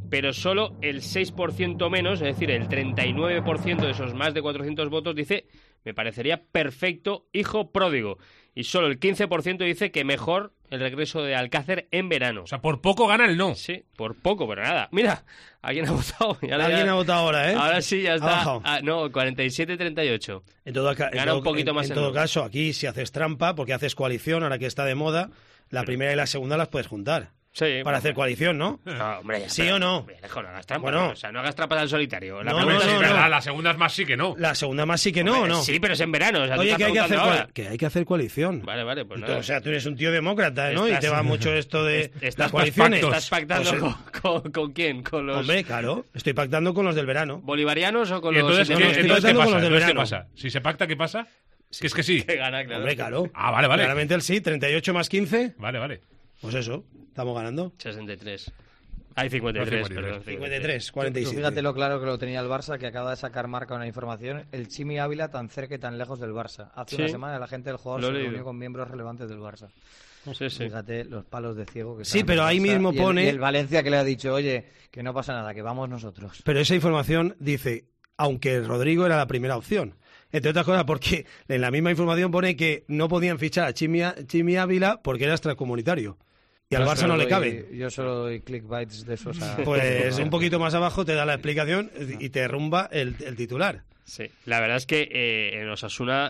pero solo el seis por ciento menos, es decir, el treinta y nueve por ciento de esos más de cuatrocientos votos dice me parecería perfecto hijo pródigo. Y solo el quince por ciento dice que mejor el regreso de Alcácer en verano. O sea, por poco gana el no. Sí, por poco, pero nada. Mira, alguien ha votado. Ya alguien ya, ha votado ahora, ¿eh? Ahora sí, ya está. Ah, no, cuarenta y siete a treinta y ocho. En todo, Gana en todo, un poquito en, más en el todo no. caso, aquí si haces trampa, porque haces coalición, ahora que está de moda, la pero, primera y la segunda las puedes juntar. Sí, para bueno, hacer coalición, ¿no? No, hombre, ya, ¿Sí pero, o no? Viejo, no hagas trampas, bueno, no, o sea, no hagas trampas al solitario. La no, primera no, sí no, es verdad, no. La segunda es más sí que no. La segunda más sí que no, hombre, ¿no? Sí, pero es en verano. O sea, Oye, que hay que, hacer ahora. que hay que hacer coalición. Vale, vale, pues Tú, nada. o sea, tú eres un tío demócrata, ¿no? Estás, y te va mucho esto de estás, las coaliciones. ¿Estás pactando pues, con, con, con quién? ¿Con los Hombre, claro, estoy pactando con los del verano. ¿Bolivarianos o con ¿Y los entonces, no, ¿qué, no, estoy entonces, ¿qué pactando pasa? con los del Entonces, ¿qué verano. pasa? Si se pacta, ¿qué pasa? Sí, que es que sí. Que gana, claro. Hombre, claro. Ah, vale, vale. Claramente el sí, treinta y ocho más quince. Vale, vale. Pues eso, estamos ganando. sesenta y tres. Hay cincuenta y tres, No, cincuenta y tres. perdón. cincuenta y tres, cuarenta y siete. Tú fíjate lo claro que lo tenía el Barça, que acaba de sacar Marca una información. El Chimi Ávila tan cerca y tan lejos del Barça. Hace Sí. una semana la gente del jugador Lo he se leído. reunió con miembros relevantes del Barça. Sí, sí. Fíjate los palos de ciego que Sí, están pero en el ahí Barça mismo y el- pone- y el Valencia que le ha dicho, oye, que no pasa nada, que vamos nosotros. Pero esa información dice, aunque Rodrigo era la primera opción. Entre otras cosas, porque en la misma información pone que no podían fichar a Chimi, Chimi Ávila porque era extracomunitario. Y al Yo Barça solo no le doy- cabe. Yo solo doy clickbites de esos. A... Pues un poquito más abajo te da la explicación y te rumba el, el titular. Sí, la verdad es que eh, en Osasuna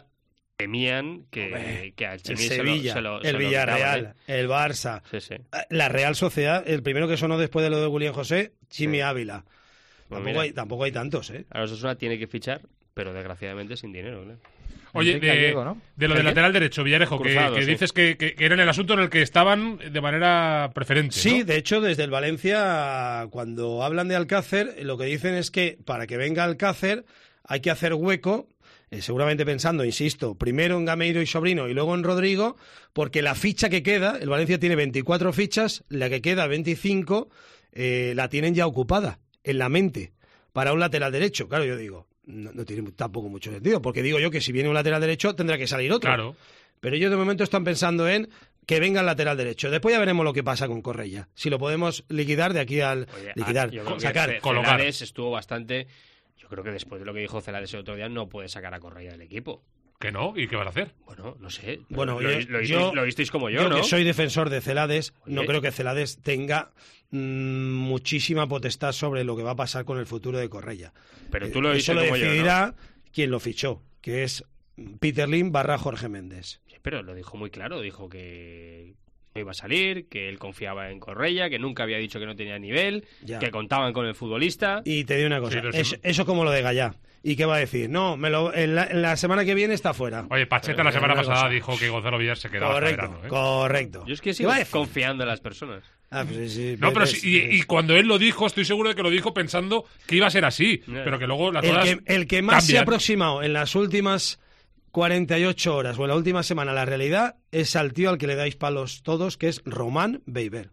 temían que, Hombre, que al El Chimi se lo- Sevilla, se lo, se el lo Villarreal, quitaban, el Barça, ¿eh? Sí, sí. la Real Sociedad, el primero que sonó después de lo de William José, Chimi Sí. Ávila. Pues Tampoco mira, hay, tampoco hay tantos, ¿eh? ahora Osasuna tiene que fichar, pero desgraciadamente sin dinero, ¿no? Oye, Enrique de, Gallego, ¿no? de lo ¿Qué? del lateral derecho, Villarejo, que, Cruzado, que sí. dices que, que- que era en el asunto en el que estaban de manera preferente. Sí, ¿no? de hecho, desde el Valencia, cuando hablan de Alcácer, lo que dicen es que para que venga Alcácer hay que hacer hueco, eh, seguramente pensando, insisto, primero en Gameiro y Sobrino y luego en Rodrigo, porque la ficha que queda, el Valencia tiene veinticuatro fichas, la que queda veinticinco, eh, la tienen ya ocupada en la mente para un lateral derecho. Claro, yo digo, no, no tiene tampoco mucho sentido, porque digo yo que si viene un lateral derecho tendrá que salir otro. Claro. Pero ellos de momento están pensando en que venga el lateral derecho. Después ya veremos lo que pasa con Correia. Si lo podemos liquidar de aquí al... Oye, liquidar, ah, yo creo que sacar. Ce- colocar. Celades estuvo bastante... Yo creo que después de lo que dijo Celades el otro día no puede sacar a Correia del equipo. Que no, ¿y qué van a hacer? Bueno, no sé. Bueno, lo, yo- lo, visteis, yo- lo visteis como yo, Yo ¿no? que soy defensor de Celades, no Oye. creo que Celades tenga mm, muchísima potestad sobre lo que va a pasar con el futuro de Correia. Pero tú lo Eh, viste Eso lo como yo, ¿no? decidirá quien lo fichó, que es Peter Lim barra Jorge Méndez. Sí, pero lo dijo muy claro, dijo que no iba a salir, que él confiaba en Correia, que nunca había dicho que no tenía nivel, Ya. que contaban con el futbolista. Y te digo una cosa, Sí, lo es- sé. eso como lo de Gallá. ¿Y qué va a decir? No, me lo, en, la, en la semana que viene está fuera. Oye, Pacheta Pero la te semana digo una pasada cosa. dijo que Gonzalo Villar se quedaba hasta Correcto, verano. ¿eh? correcto. Yo es que ¿Qué sigo va a decir? confiando en las personas. Ah, pues sí, sí, No, pero ves, sí, y, ves. y cuando él lo dijo, estoy seguro de que lo dijo pensando que iba a ser así, Yeah. pero que luego las el cosas que, el que más se ha cambian. aproximado en las últimas cuarenta y ocho horas o en la última semana a la realidad es al tío al que le dais palos todos, que es Román Beiber.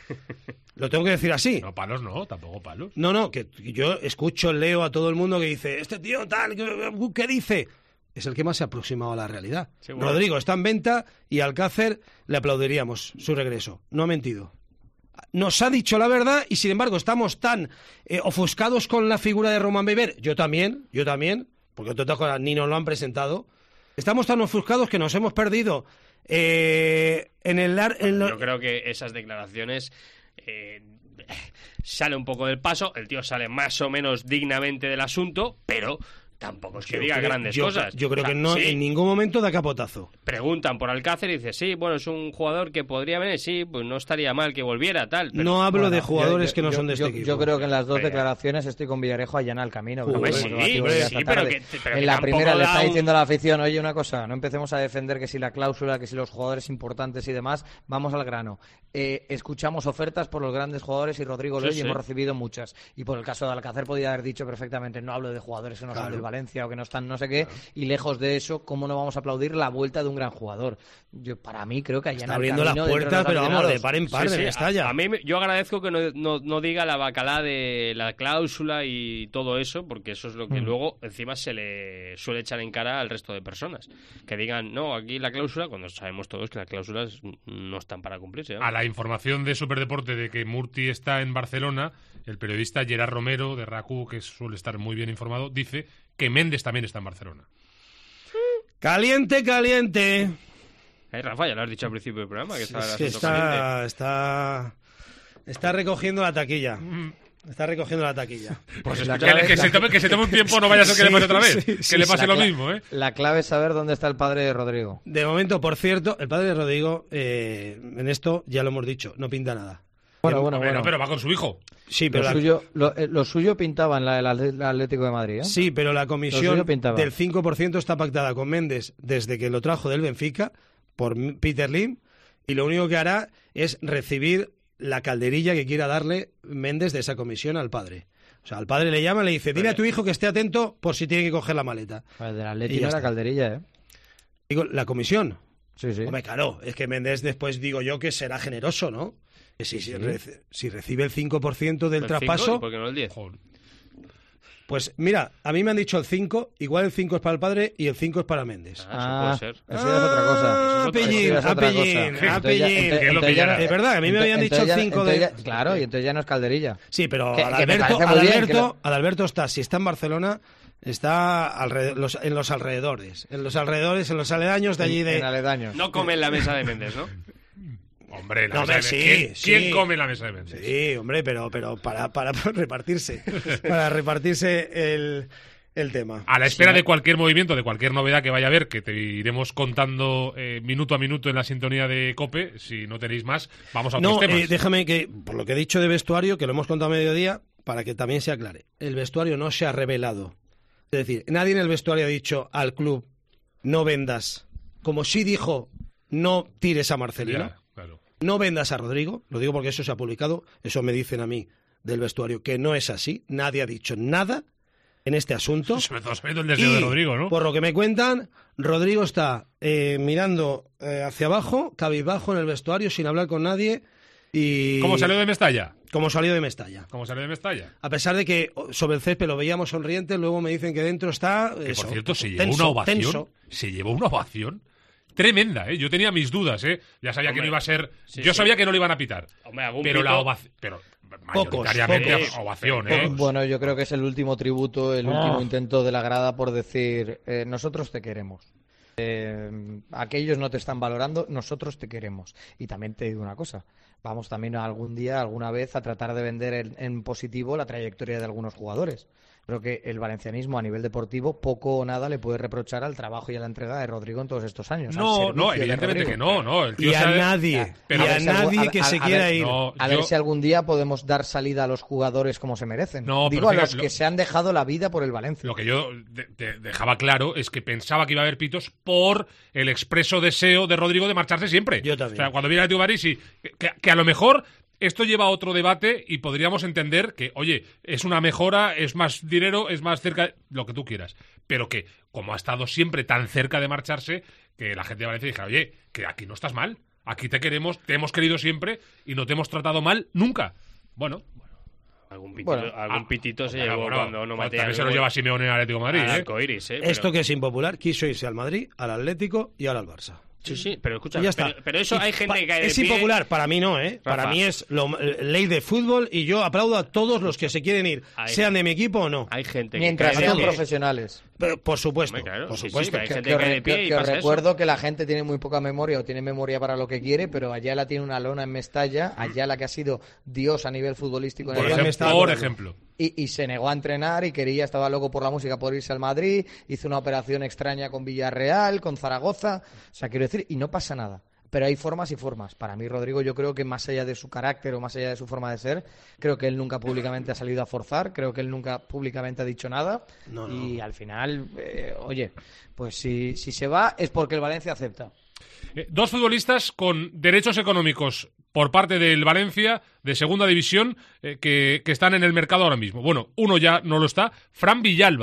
Lo tengo que decir así. No, palos no, tampoco palos. No, no, que yo escucho, leo a todo el mundo que dice, este tío tal, ¿qué, qué dice? Es el que más se ha aproximado a la realidad. Sí, bueno. Rodrigo está en venta y Alcácer le aplaudiríamos su regreso. No ha mentido. Nos ha dicho la verdad y sin embargo estamos tan eh, ofuscados con la figura de Román Beiber. Yo también, yo también, porque entre otras cosas ni nos lo han presentado. Estamos tan ofuscados que nos hemos perdido eh, en el... ar- en lo- Yo creo que esas declaraciones eh, sale un poco del paso, el tío sale más o menos dignamente del asunto, pero tampoco es que Yo diga creo- grandes yo- cosas. Yo creo O sea, que no, sí, en ningún momento da capotazo. preguntan por Alcácer y dice, sí, bueno, es un jugador que podría venir, sí, pues no estaría mal que volviera, tal. Pero, No hablo de Bueno, jugadores yo- que no yo- son de este yo, equipo. Yo creo que en las dos Pero- declaraciones estoy con Villarejo allana el camino. Hombre, como sí, te digo hombre, esta sí, pero tarde. que- pero que en la tampoco primera le da está un- diciendo a la afición, oye, una cosa, no empecemos a defender que si la cláusula, que si los jugadores importantes y demás, vamos al grano. Eh, escuchamos ofertas por los grandes jugadores y Rodrigo Sí, Loy y sí. hemos recibido muchas. Y por el caso de Alcácer podía haber dicho perfectamente, no hablo de jugadores que no son Claro. del Valencia o que no está en no sé qué, claro. Y lejos de eso, ¿cómo no vamos a aplaudir la vuelta de un gran jugador? Yo, para mí, creo que allá está abriendo las puertas, pero vamos, de par en par, sí, de sí, a, a mí yo agradezco que no, no, no diga la bacalá de la cláusula y todo eso, porque eso es lo que mm. luego encima se le suele echar en cara al resto de personas. Que digan, no, aquí la cláusula, cuando sabemos todos que las cláusulas no están para cumplirse. ¿no? A la información de Superdeporte de que Murti está en Barcelona, el periodista Gerard Romero de R A C U, que suele estar muy bien informado, dice que Méndez también está en Barcelona. Caliente, caliente. Eh, Rafa, ya lo has dicho al principio del programa, que está, es que está, está, está recogiendo la taquilla. Está recogiendo la taquilla. Pues es que, que, que, se tome, que se tome un tiempo, no vaya a ser que sí, le pase otra vez. Sí, sí, que le pase lo mismo, ¿eh? La clave es saber dónde está el padre de Rodrigo. De momento, por cierto, el padre de Rodrigo, eh, en esto ya lo hemos dicho, no pinta nada. Bueno, bueno, bueno. No, pero va con su hijo. Sí, pero lo, la... suyo, lo, lo suyo pintaba en la, el Atlético de Madrid, ¿eh? Sí, pero la comisión del cinco por ciento está pactada con Méndez desde que lo trajo del Benfica por Peter Lim, y lo único que hará es recibir la calderilla que quiera darle Méndez de esa comisión al padre. O sea, al padre le llama y le dice, dile a tu hijo que esté atento por si tiene que coger la maleta. Pues del Atlético no era calderilla, ¿eh? Digo, ¿la comisión? Sí, sí. Hombre, claro, es que Méndez después digo yo que será generoso, ¿no? Que si, sí. si, reci- si recibe el cinco por ciento del ¿El traspaso... cinco? ¿Por qué no el diez? Pues mira, a mí me han dicho el cinco, igual el cinco es para el padre y el cinco es para Méndez. Ah, eso puede ser. Eso ya es otra cosa. Ah, Pellín, a Pellín, a Pellín. Es verdad, a mí me habían dicho el cinco de... Ya, claro, y entonces ya no es calderilla. Sí, pero que, Adalberto, que Adalberto, bien, lo... Adalberto está, si está en Barcelona, está alrededor, los, en los alrededores. En los alrededores, en los aledaños de allí de... En aledaños. No come en la mesa de Méndez, ¿no? Hombre, la no, mesa hombre, de sí, ¿Quién, sí. ¿Quién come en la mesa de Méndez? Sí, hombre, pero, pero para, para repartirse. Para repartirse el, el tema. A la espera sí, de cualquier movimiento, de cualquier novedad que vaya a haber, que te iremos contando eh, minuto a minuto en la sintonía de COPE, si no tenéis más, vamos a otros no, temas. Eh, déjame que, por lo que he dicho de vestuario, que lo hemos contado a mediodía, para que también se aclare. El vestuario no se ha revelado. Es decir, nadie en el vestuario ha dicho al club, no vendas. Como sí dijo, no tires a Marcelino. Ya, claro. No vendas a Rodrigo, lo digo porque eso se ha publicado, eso me dicen a mí del vestuario, que no es así, nadie ha dicho nada en este asunto. Sobre todo sabiendo el deseo y, de Rodrigo, ¿no? Por lo que me cuentan, Rodrigo está eh, mirando eh, hacia abajo, cabizbajo en el vestuario, sin hablar con nadie. Y... ¿Cómo salió de Mestalla? Como salió de Mestalla. ¿Cómo salió de Mestalla? A pesar de que sobre el césped lo veíamos sonriente, luego me dicen que dentro está... Que eso, por cierto, se llevó tenso, una ovación. Tenso. Se llevó una ovación tremenda, ¿eh? Yo tenía mis dudas, ¿eh? Ya sabía Hombre, que no iba a ser... Sí, yo sí. sabía que no le iban a pitar. Hombre, algún pero pito... la ovación... Pero mayoritariamente pocos, pocos. ovación, ¿eh? Bueno, yo creo que es el último tributo, el oh. último intento de la grada por decir, eh, nosotros te queremos. Eh, aquellos no te están valorando, nosotros te queremos. Y también te digo una cosa, vamos también algún día, alguna vez, a tratar de vender en, en positivo la trayectoria de algunos jugadores. Creo que el valencianismo a nivel deportivo poco o nada le puede reprochar al trabajo y a la entrega de Rodrigo en todos estos años. No, no, evidentemente que no, no. El tío y a sabe... nadie, pero y a, a nadie algún, que a, se a, quiera a ver, ir. No, a yo... ver si algún día podemos dar salida a los jugadores como se merecen. No, Digo a fíjate, los lo... que se han dejado la vida por el Valencia. Lo que yo de, de, dejaba claro es que pensaba que iba a haber pitos por el expreso deseo de Rodrigo de marcharse siempre. Yo también. O sea, cuando viene a Tubaris y que, que a lo mejor... Esto lleva a otro debate y podríamos entender que, oye, es una mejora, es más dinero, es más cerca, lo que tú quieras. Pero que, como ha estado siempre tan cerca de marcharse, que la gente de Valencia dijera, oye, que aquí no estás mal, aquí te queremos, te hemos querido siempre y no te hemos tratado mal nunca. Bueno... Algún pitito, bueno, algún ah, pitito se bueno, llevó bueno, cuando no maté también se lo lleva Simeone al Atlético de Madrid, ¿eh? Arcoiris, ¿eh? Esto pero... que es impopular, quiso irse al Madrid, al Atlético y ahora al Barça. Sí, sí, pero escucha, ya está. Pero, pero eso hay gente que cae de Es pie... impopular, para mí no, ¿eh? Rafa. Para mí es lo, ley de fútbol y yo aplaudo a todos los que se quieren ir, hay, sean de mi equipo o no. Hay gente Mientras que sean cae profesionales. Pero, por supuesto, Hombre, claro, por sí, supuesto. sí, hay Que, gente que, que cae de pie que, y que os pasa recuerdo eso. que la gente tiene muy poca memoria o tiene memoria para lo que quiere, pero Ayala tiene una lona en Mestalla, Ayala que ha sido Dios a nivel futbolístico en Por, el ejemplo, está por bueno. ejemplo. Y, y se negó a entrenar y quería, estaba loco por la música por irse al Madrid, hizo una operación extraña con Villarreal, con Zaragoza, o sea, quiero decir, y no pasa nada. Pero hay formas y formas. Para mí, Rodrigo, yo creo que más allá de su carácter o más allá de su forma de ser, creo que él nunca públicamente ha salido a forzar, creo que él nunca públicamente ha dicho nada. No, no. Y al final, eh, oye, pues si, si se va es porque el Valencia acepta. Eh, dos futbolistas con derechos económicos por parte del Valencia de segunda división eh, que, que están en el mercado ahora mismo. Bueno, uno ya no lo está, Fran Villalba.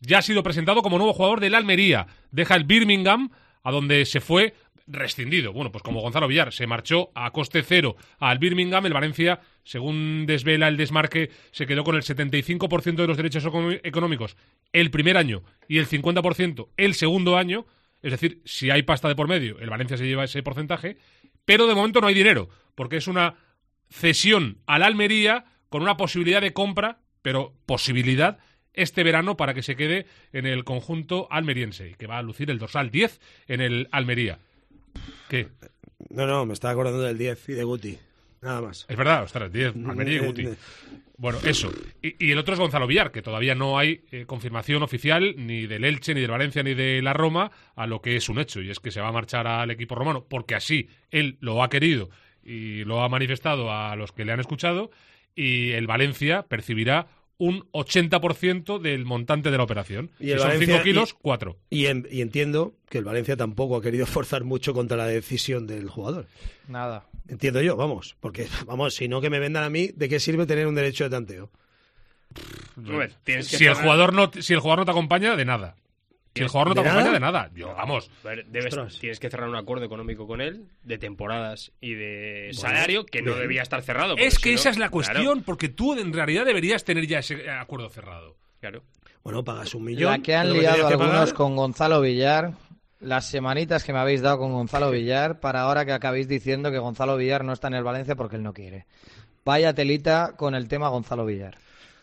ya ha sido presentado como nuevo jugador del Almería. Deja el Birmingham, a donde se fue rescindido. Bueno, pues como Gonzalo Villar se marchó a coste cero al Birmingham, el Valencia, según desvela el Desmarque, se quedó con el setenta y cinco por ciento de los derechos económicos el primer año y el cincuenta por ciento el segundo año. Es decir, si hay pasta de por medio, el Valencia se lleva ese porcentaje, pero de momento no hay dinero, porque es una cesión al Almería con una posibilidad de compra, pero posibilidad este verano para que se quede en el conjunto almeriense y que va a lucir el dorsal diez en el Almería. ¿Qué? No, no, me estaba acordando del diez y de Guti. Nada más. Es verdad, ostras, diez, Almería y Guti. Bueno, eso. Y, y el otro es Gonzalo Villar, que todavía no hay eh, confirmación oficial ni del Elche, ni del Valencia, ni de la Roma, a lo que es un hecho, y es que se va a marchar al equipo romano, porque así él lo ha querido y lo ha manifestado a los que le han escuchado, y el Valencia percibirá un ochenta por ciento del montante de la operación. Y el si son Valencia, cinco kilos, y, cuatro. Y, en, y entiendo que el Valencia tampoco ha querido forzar mucho contra la decisión del jugador. Nada. Entiendo yo, vamos. Porque, vamos, si no que me vendan a mí, ¿de qué sirve tener un derecho de tanteo? Bueno, tienes que si, el cerrar... jugador no, si el jugador no te acompaña, de nada. Si el jugador no te ¿De acompaña, nada? de nada. Yo, vamos. A ver, debes, tienes que cerrar un acuerdo económico con él de temporadas y de salario que no bien. debía estar cerrado. Es porque que si esa no, es la cuestión, claro. porque tú en realidad deberías tener ya ese acuerdo cerrado. Claro. Bueno, pagas un millón. La que han lo liado tenías que algunos pagar. con Gonzalo Villar, las semanitas que me habéis dado con Gonzalo Villar, para ahora que acabéis diciendo que Gonzalo Villar no está en el Valencia porque él no quiere. Vaya telita con el tema Gonzalo Villar.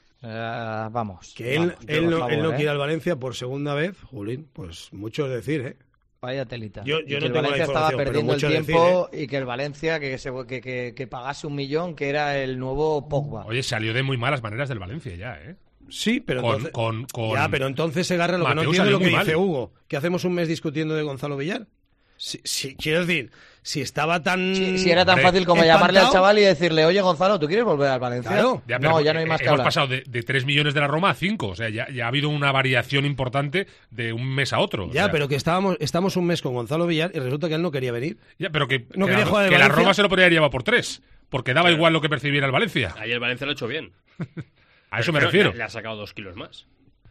Uh, vamos. Que él, vamos, él, por no, favor, él no ¿eh? quiere al Valencia por segunda vez, Julín, pues mucho es decir, ¿eh? Vaya telita. Yo, Y yo que no el tengo la Valencia estaba información, pero perdiendo el mucho es tiempo decir, ¿eh? y que el Valencia que, se, que, que, que pagase un millón, que era el nuevo Pogba. Oye, salió de muy malas maneras del Valencia ya, ¿eh? Sí, pero con, entonces... con, con... Ya, pero entonces se agarra lo que no Mateu entiendo salió lo que muy dice mal. Hugo. Que hacemos un mes discutiendo de Gonzalo Villar. Sí, sí, quiero decir, si estaba tan... Si, si era tan Hombre, fácil como espantado. llamarle al chaval y decirle, oye Gonzalo, ¿tú quieres volver al Valencia? Claro. Ya, pero no, ya no hay más que hemos hablar. pasado de, de tres millones de la Roma a cinco. O sea, ya, ya ha habido una variación importante de un mes a otro. O Ya, sea, pero que estábamos estamos un mes con Gonzalo Villar y resulta que él no quería venir. Ya, pero que, No que quería la, jugar de que la Valencia. Roma se lo podría haber llevado por tres. Porque daba Claro. igual lo que percibiera el Valencia. Ahí el Valencia lo ha hecho bien. A eso me Pero refiero. Le, le ha sacado dos kilos más.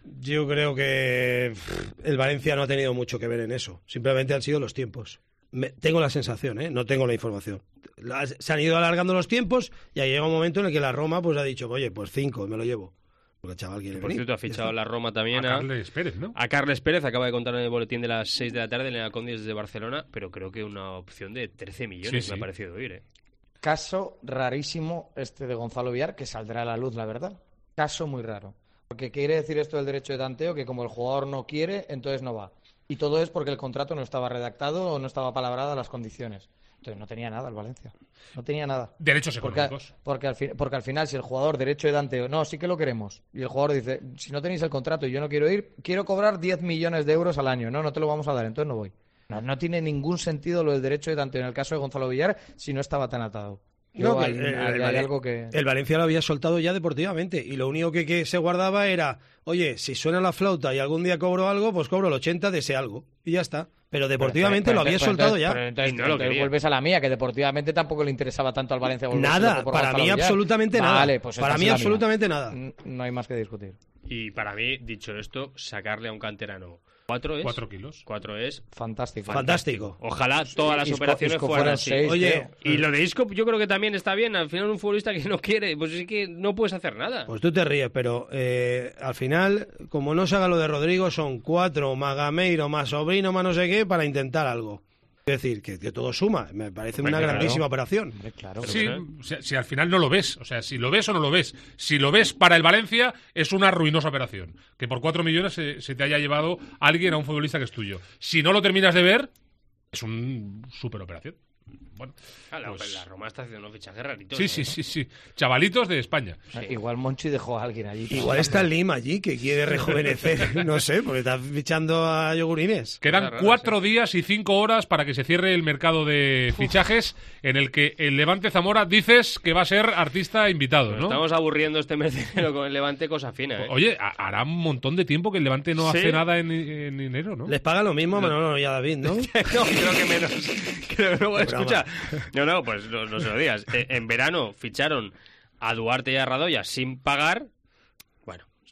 Yo creo que pff, el Valencia no ha tenido mucho que ver en eso. Simplemente han sido los tiempos. Me- tengo la sensación, ¿eh? No tengo la información. Las- se han ido alargando los tiempos y ahí llega un momento en el que la Roma pues ha dicho, oye, pues cinco, me lo llevo. Porque el chaval quiere Por venir. cierto, ha fichado la Roma también A a, Carles Pérez, ¿no? a Carles Pérez. Acaba de contar en el boletín de las seis de la tarde, Elena Condis desde Barcelona, pero creo que una opción de trece millones Sí, me sí. ha parecido oír, ¿eh? Caso rarísimo este de Gonzalo Villar, que saldrá a la luz, la verdad. Caso muy raro. Porque quiere decir esto del derecho de tanteo, que como el jugador no quiere, entonces no va. Y todo es porque el contrato no estaba redactado o no estaba palabrada las condiciones. Entonces no tenía nada el Valencia. No tenía nada. Derechos Porque, económicos. porque, al fin- porque al final, si el jugador derecho de tanteo, no, sí que lo queremos. Y el jugador dice, si no tenéis el contrato y yo no quiero ir, quiero cobrar diez millones de euros al año. No, no te lo vamos a dar, entonces no voy. No, no tiene ningún sentido lo del derecho de tanteo en el caso de Gonzalo Villar si no estaba tan atado. Yo, No, que hay, el- hay- el hay Vale- algo que... El Valencia lo había soltado ya deportivamente y lo único que, que se guardaba era, oye, si suena la flauta y algún día cobro algo, pues cobro el ochenta de ese algo y ya está. Pero deportivamente Pero- lo pero- había pero- soltado pero- ya. pero entonces, Y no lo entonces quería. vuelves a la mía, que deportivamente tampoco le interesaba tanto al Valencia. volverse Nada, loco por para Gonzalo mí Villar. absolutamente nada. Vale, pues Para esta mí es la absolutamente mía. nada. N- No hay más que discutir. Y para mí, dicho esto, sacarle a un canterano cuatro es... Cuatro kilos. Cuatro es... Fantástico. Fantástico. Ojalá todas las Isco- operaciones Isco fueran fueron así. seis, Oye, tío. Y lo de Isco yo creo que también está bien. Al final un futbolista que no quiere, pues es que no puedes hacer nada. Pues tú te ríes, pero eh, al final, como no se haga lo de Rodrigo, son cuatro más Gameiro, más Sobrino, más no sé qué, para intentar algo. Es decir, que, que todo suma. Me parece Hombre, una claro. grandísima operación. Hombre, claro. Sí, si, si al final no lo ves. O sea, si lo ves o no lo ves. Si lo ves para el Valencia, es una ruinosa operación. Que por cuatro millones se, se te haya llevado alguien a un futbolista que es tuyo. Si no lo terminas de ver, es un super operación. Bueno, Ah, la, pues- la Roma está haciendo unos fichajes raritos. sí, ¿eh? sí, sí, sí. Chavalitos de España. Igual Monchi dejó a alguien allí. Igual está Lima allí, que quiere rejuvenecer. No sé, porque está fichando a yogurines. Quedan Raro, cuatro días y cinco horas para que se cierre el mercado de fichajes, en el que el Levante Zamora dices que va a ser artista invitado, Nos ¿no? estamos aburriendo este mes de enero con el Levante, cosa fina, ¿eh? Oye, ha- hará un montón de tiempo que el Levante no Sí. hace nada en, en enero, ¿no? Les paga lo mismo a Manolo y a David, ¿no? No, creo que menos. Creo que no, Broma. escucha. No, no, pues no, no se lo digas. Eh, en verano ficharon a Duarte y a Radoya sin pagar. Bueno,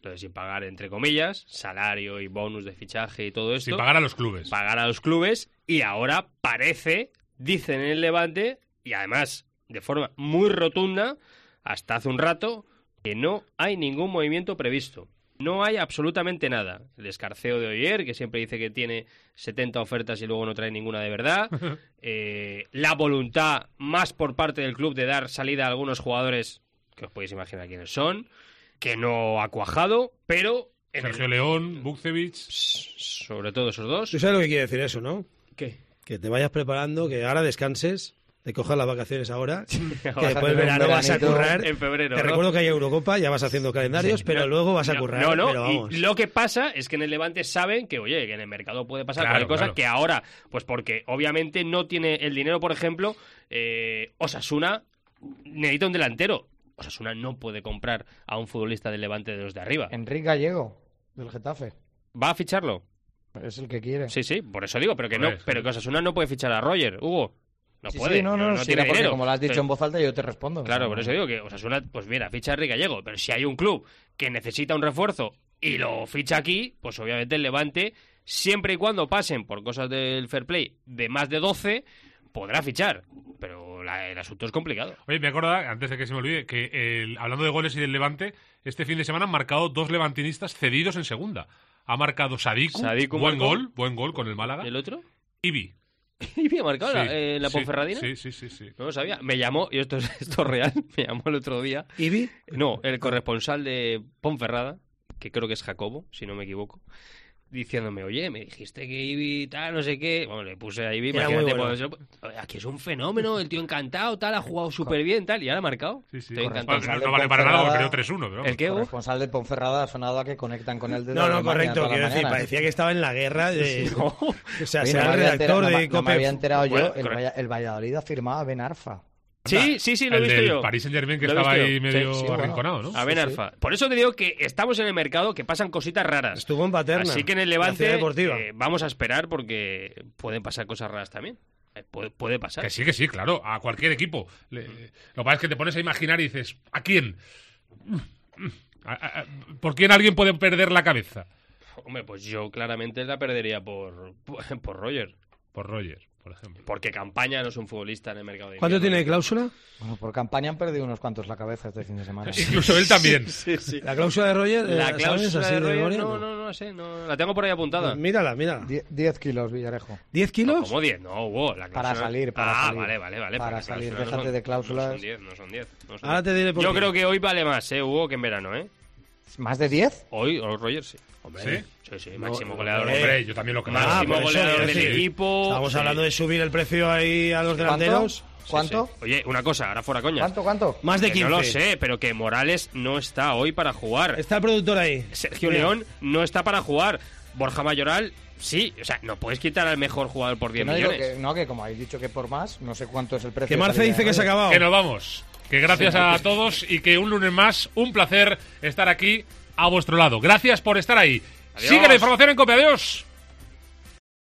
Entonces, sin pagar, entre comillas, salario y bonus de fichaje y todo esto. Sin pagar a los clubes. Pagar a los clubes. Y ahora parece, dicen en el Levante, y además de forma muy rotunda, hasta hace un rato, que no hay ningún movimiento previsto. No hay absolutamente nada. El escarceo de Oyer, que siempre dice que tiene setenta ofertas y luego no trae ninguna de verdad. eh, la voluntad más por parte del club de dar salida a algunos jugadores, que os podéis imaginar quiénes son, que no ha cuajado, pero... Sergio el... León, Bukcevic... Sobre todo esos dos. ¿Tú sabes lo que quiere decir eso, no? ¿Qué? Que te vayas preparando, que ahora descanses, te cojas las vacaciones ahora, que Vas después del verano vas a currar. En febrero, te ¿no? recuerdo que hay Eurocopa, ya vas haciendo calendarios, sí, pero no, luego vas a currar. No, no, pero vamos. Y lo que pasa es que en el Levante saben que, oye, que en el mercado puede pasar claro, cualquier cosa, claro. que ahora, pues porque obviamente no tiene el dinero, por ejemplo, eh, Osasuna necesita un delantero. Osasuna no puede comprar a un futbolista del Levante de los de arriba. Enrique Gallego, del Getafe. ¿Va a ficharlo? Es el que quiere. Sí, sí, por eso digo, pero que no, Pues, pero que Osasuna no puede fichar a Roger, Hugo. No sí, puede, sí, no, no, no, no no sí, tiene porque dinero. como lo has dicho Pero, en voz alta, yo te respondo. claro, o sea, por eso digo que Osasuna, pues mira, ficha a Enrique Gallego, pero si hay un club que necesita un refuerzo y lo ficha aquí, pues obviamente el Levante, siempre y cuando pasen por cosas del fair play de más de doce, podrá fichar. Pero la, el asunto es complicado. Oye, me acuerdo, antes de que se me olvide, que el, hablando de goles y del Levante, este fin de semana han marcado dos levantinistas cedidos en segunda. Ha marcado Sadiku, Sadiku buen marcó. gol, buen gol con el Málaga. ¿El otro? Ibi. ¿Ibi ha marcado Sí, la, eh, la sí, Ponferradina? Sí, sí, sí, sí. No lo sabía. Me llamó, y esto es, esto es real, me llamó el otro día. ¿Ibi? No, el corresponsal de Ponferrada, que creo que es Jacobo, si no me equivoco, diciéndome, oye, me dijiste que Ibi tal, no sé qué. Bueno, le puse a Ibi, Era imagínate, muy bueno. pues, aquí es un fenómeno, el tío encantado, tal, ha jugado súper bien, tal, y ahora ha marcado. Sí, sí. Estoy encantado. Bueno, no, no vale para nada porque perdió tres uno. Pero vamos. ¿El qué, Hugo? responsable de Ponferrada ha sonado a que conectan con él de No, no, Alemania correcto, todas las quiero decir, mañanas. parecía que estaba en la guerra de... No. O sea, Oye, será no el me había redactor enterado- no de me- no me Cope. había enterado Bueno, yo, el, correcto. Valla- el Valladolid ha firmado a Ben Arfa. Sí, sí, sí, lo he el visto del yo. Paris Saint-Germain que Lo he estaba visto ahí yo. medio Sí, sí, bueno. arrinconado, ¿no? A Ben Sí, Arfa. Por eso te digo que estamos en el mercado, que pasan cositas raras. Estuvo en Paterna. Así que en el la Levante ciudad deportiva. eh, vamos a esperar porque pueden pasar cosas raras también. Eh, Puede, puede pasar. Que sí, que sí, claro, a cualquier equipo. Le- lo que pasa es que te pones a imaginar y dices, ¿a quién? ¿A- a- a- ¿Por quién alguien puede perder la cabeza? Hombre, pues yo claramente la perdería por, por, por Roger. Por Roger, por ejemplo. Porque Campaña no es un futbolista en el mercado de ¿Cuánto invierno. tiene de cláusula? Bueno, por campaña han perdido unos cuantos la cabeza este fin de semana. Incluso él también. Sí, sí. ¿La cláusula de Roger? eh, La ¿sabes? cláusula Así de Roger, memoria, no, no, no sé. No, la tengo por ahí apuntada. Pues mírala, mírala. Die- diez kilos, Villarejo. ¿diez kilos? No, ¿cómo diez? No, Hugo, la Para cláusula- salir, para ah, salir. vale, vale, vale. Para porque salir, cláusulas no déjate son- de cláusulas. No son diez, no son diez. no son Ahora diez. te diré por Yo qué. creo que hoy vale más, ¿eh, Hugo, que en verano, ¿eh? ¿Más de diez? Hoy, o Roger, sí. ¿Sí? Sí, sí, máximo No, goleador. eh, Hombre, yo también lo creo. Ah, máximo por eso goleador quiero del decir, equipo. Estamos Sí. hablando de subir el precio ahí a los ¿Cuánto? delanteros. ¿Cuánto? Sí, sí. Oye, una cosa, ahora fuera coña. ¿Cuánto, cuánto? Más de Que quince. no lo sé, pero que Morales no está hoy para jugar. Está el productor ahí. Sergio Mira. León no está para jugar. Borja Mayoral, sí. O sea, no puedes quitar al mejor jugador por Que diez no, digo millones. que, no, que como habéis dicho que por más, no sé cuánto es el precio. Que de Marce salida dice de que se ha Roger. acabado. Que nos vamos. Que gracias a todos y que un lunes más, un placer estar aquí a vuestro lado. Gracias por estar ahí. Adiós. Sigue la información en Cope. Adiós.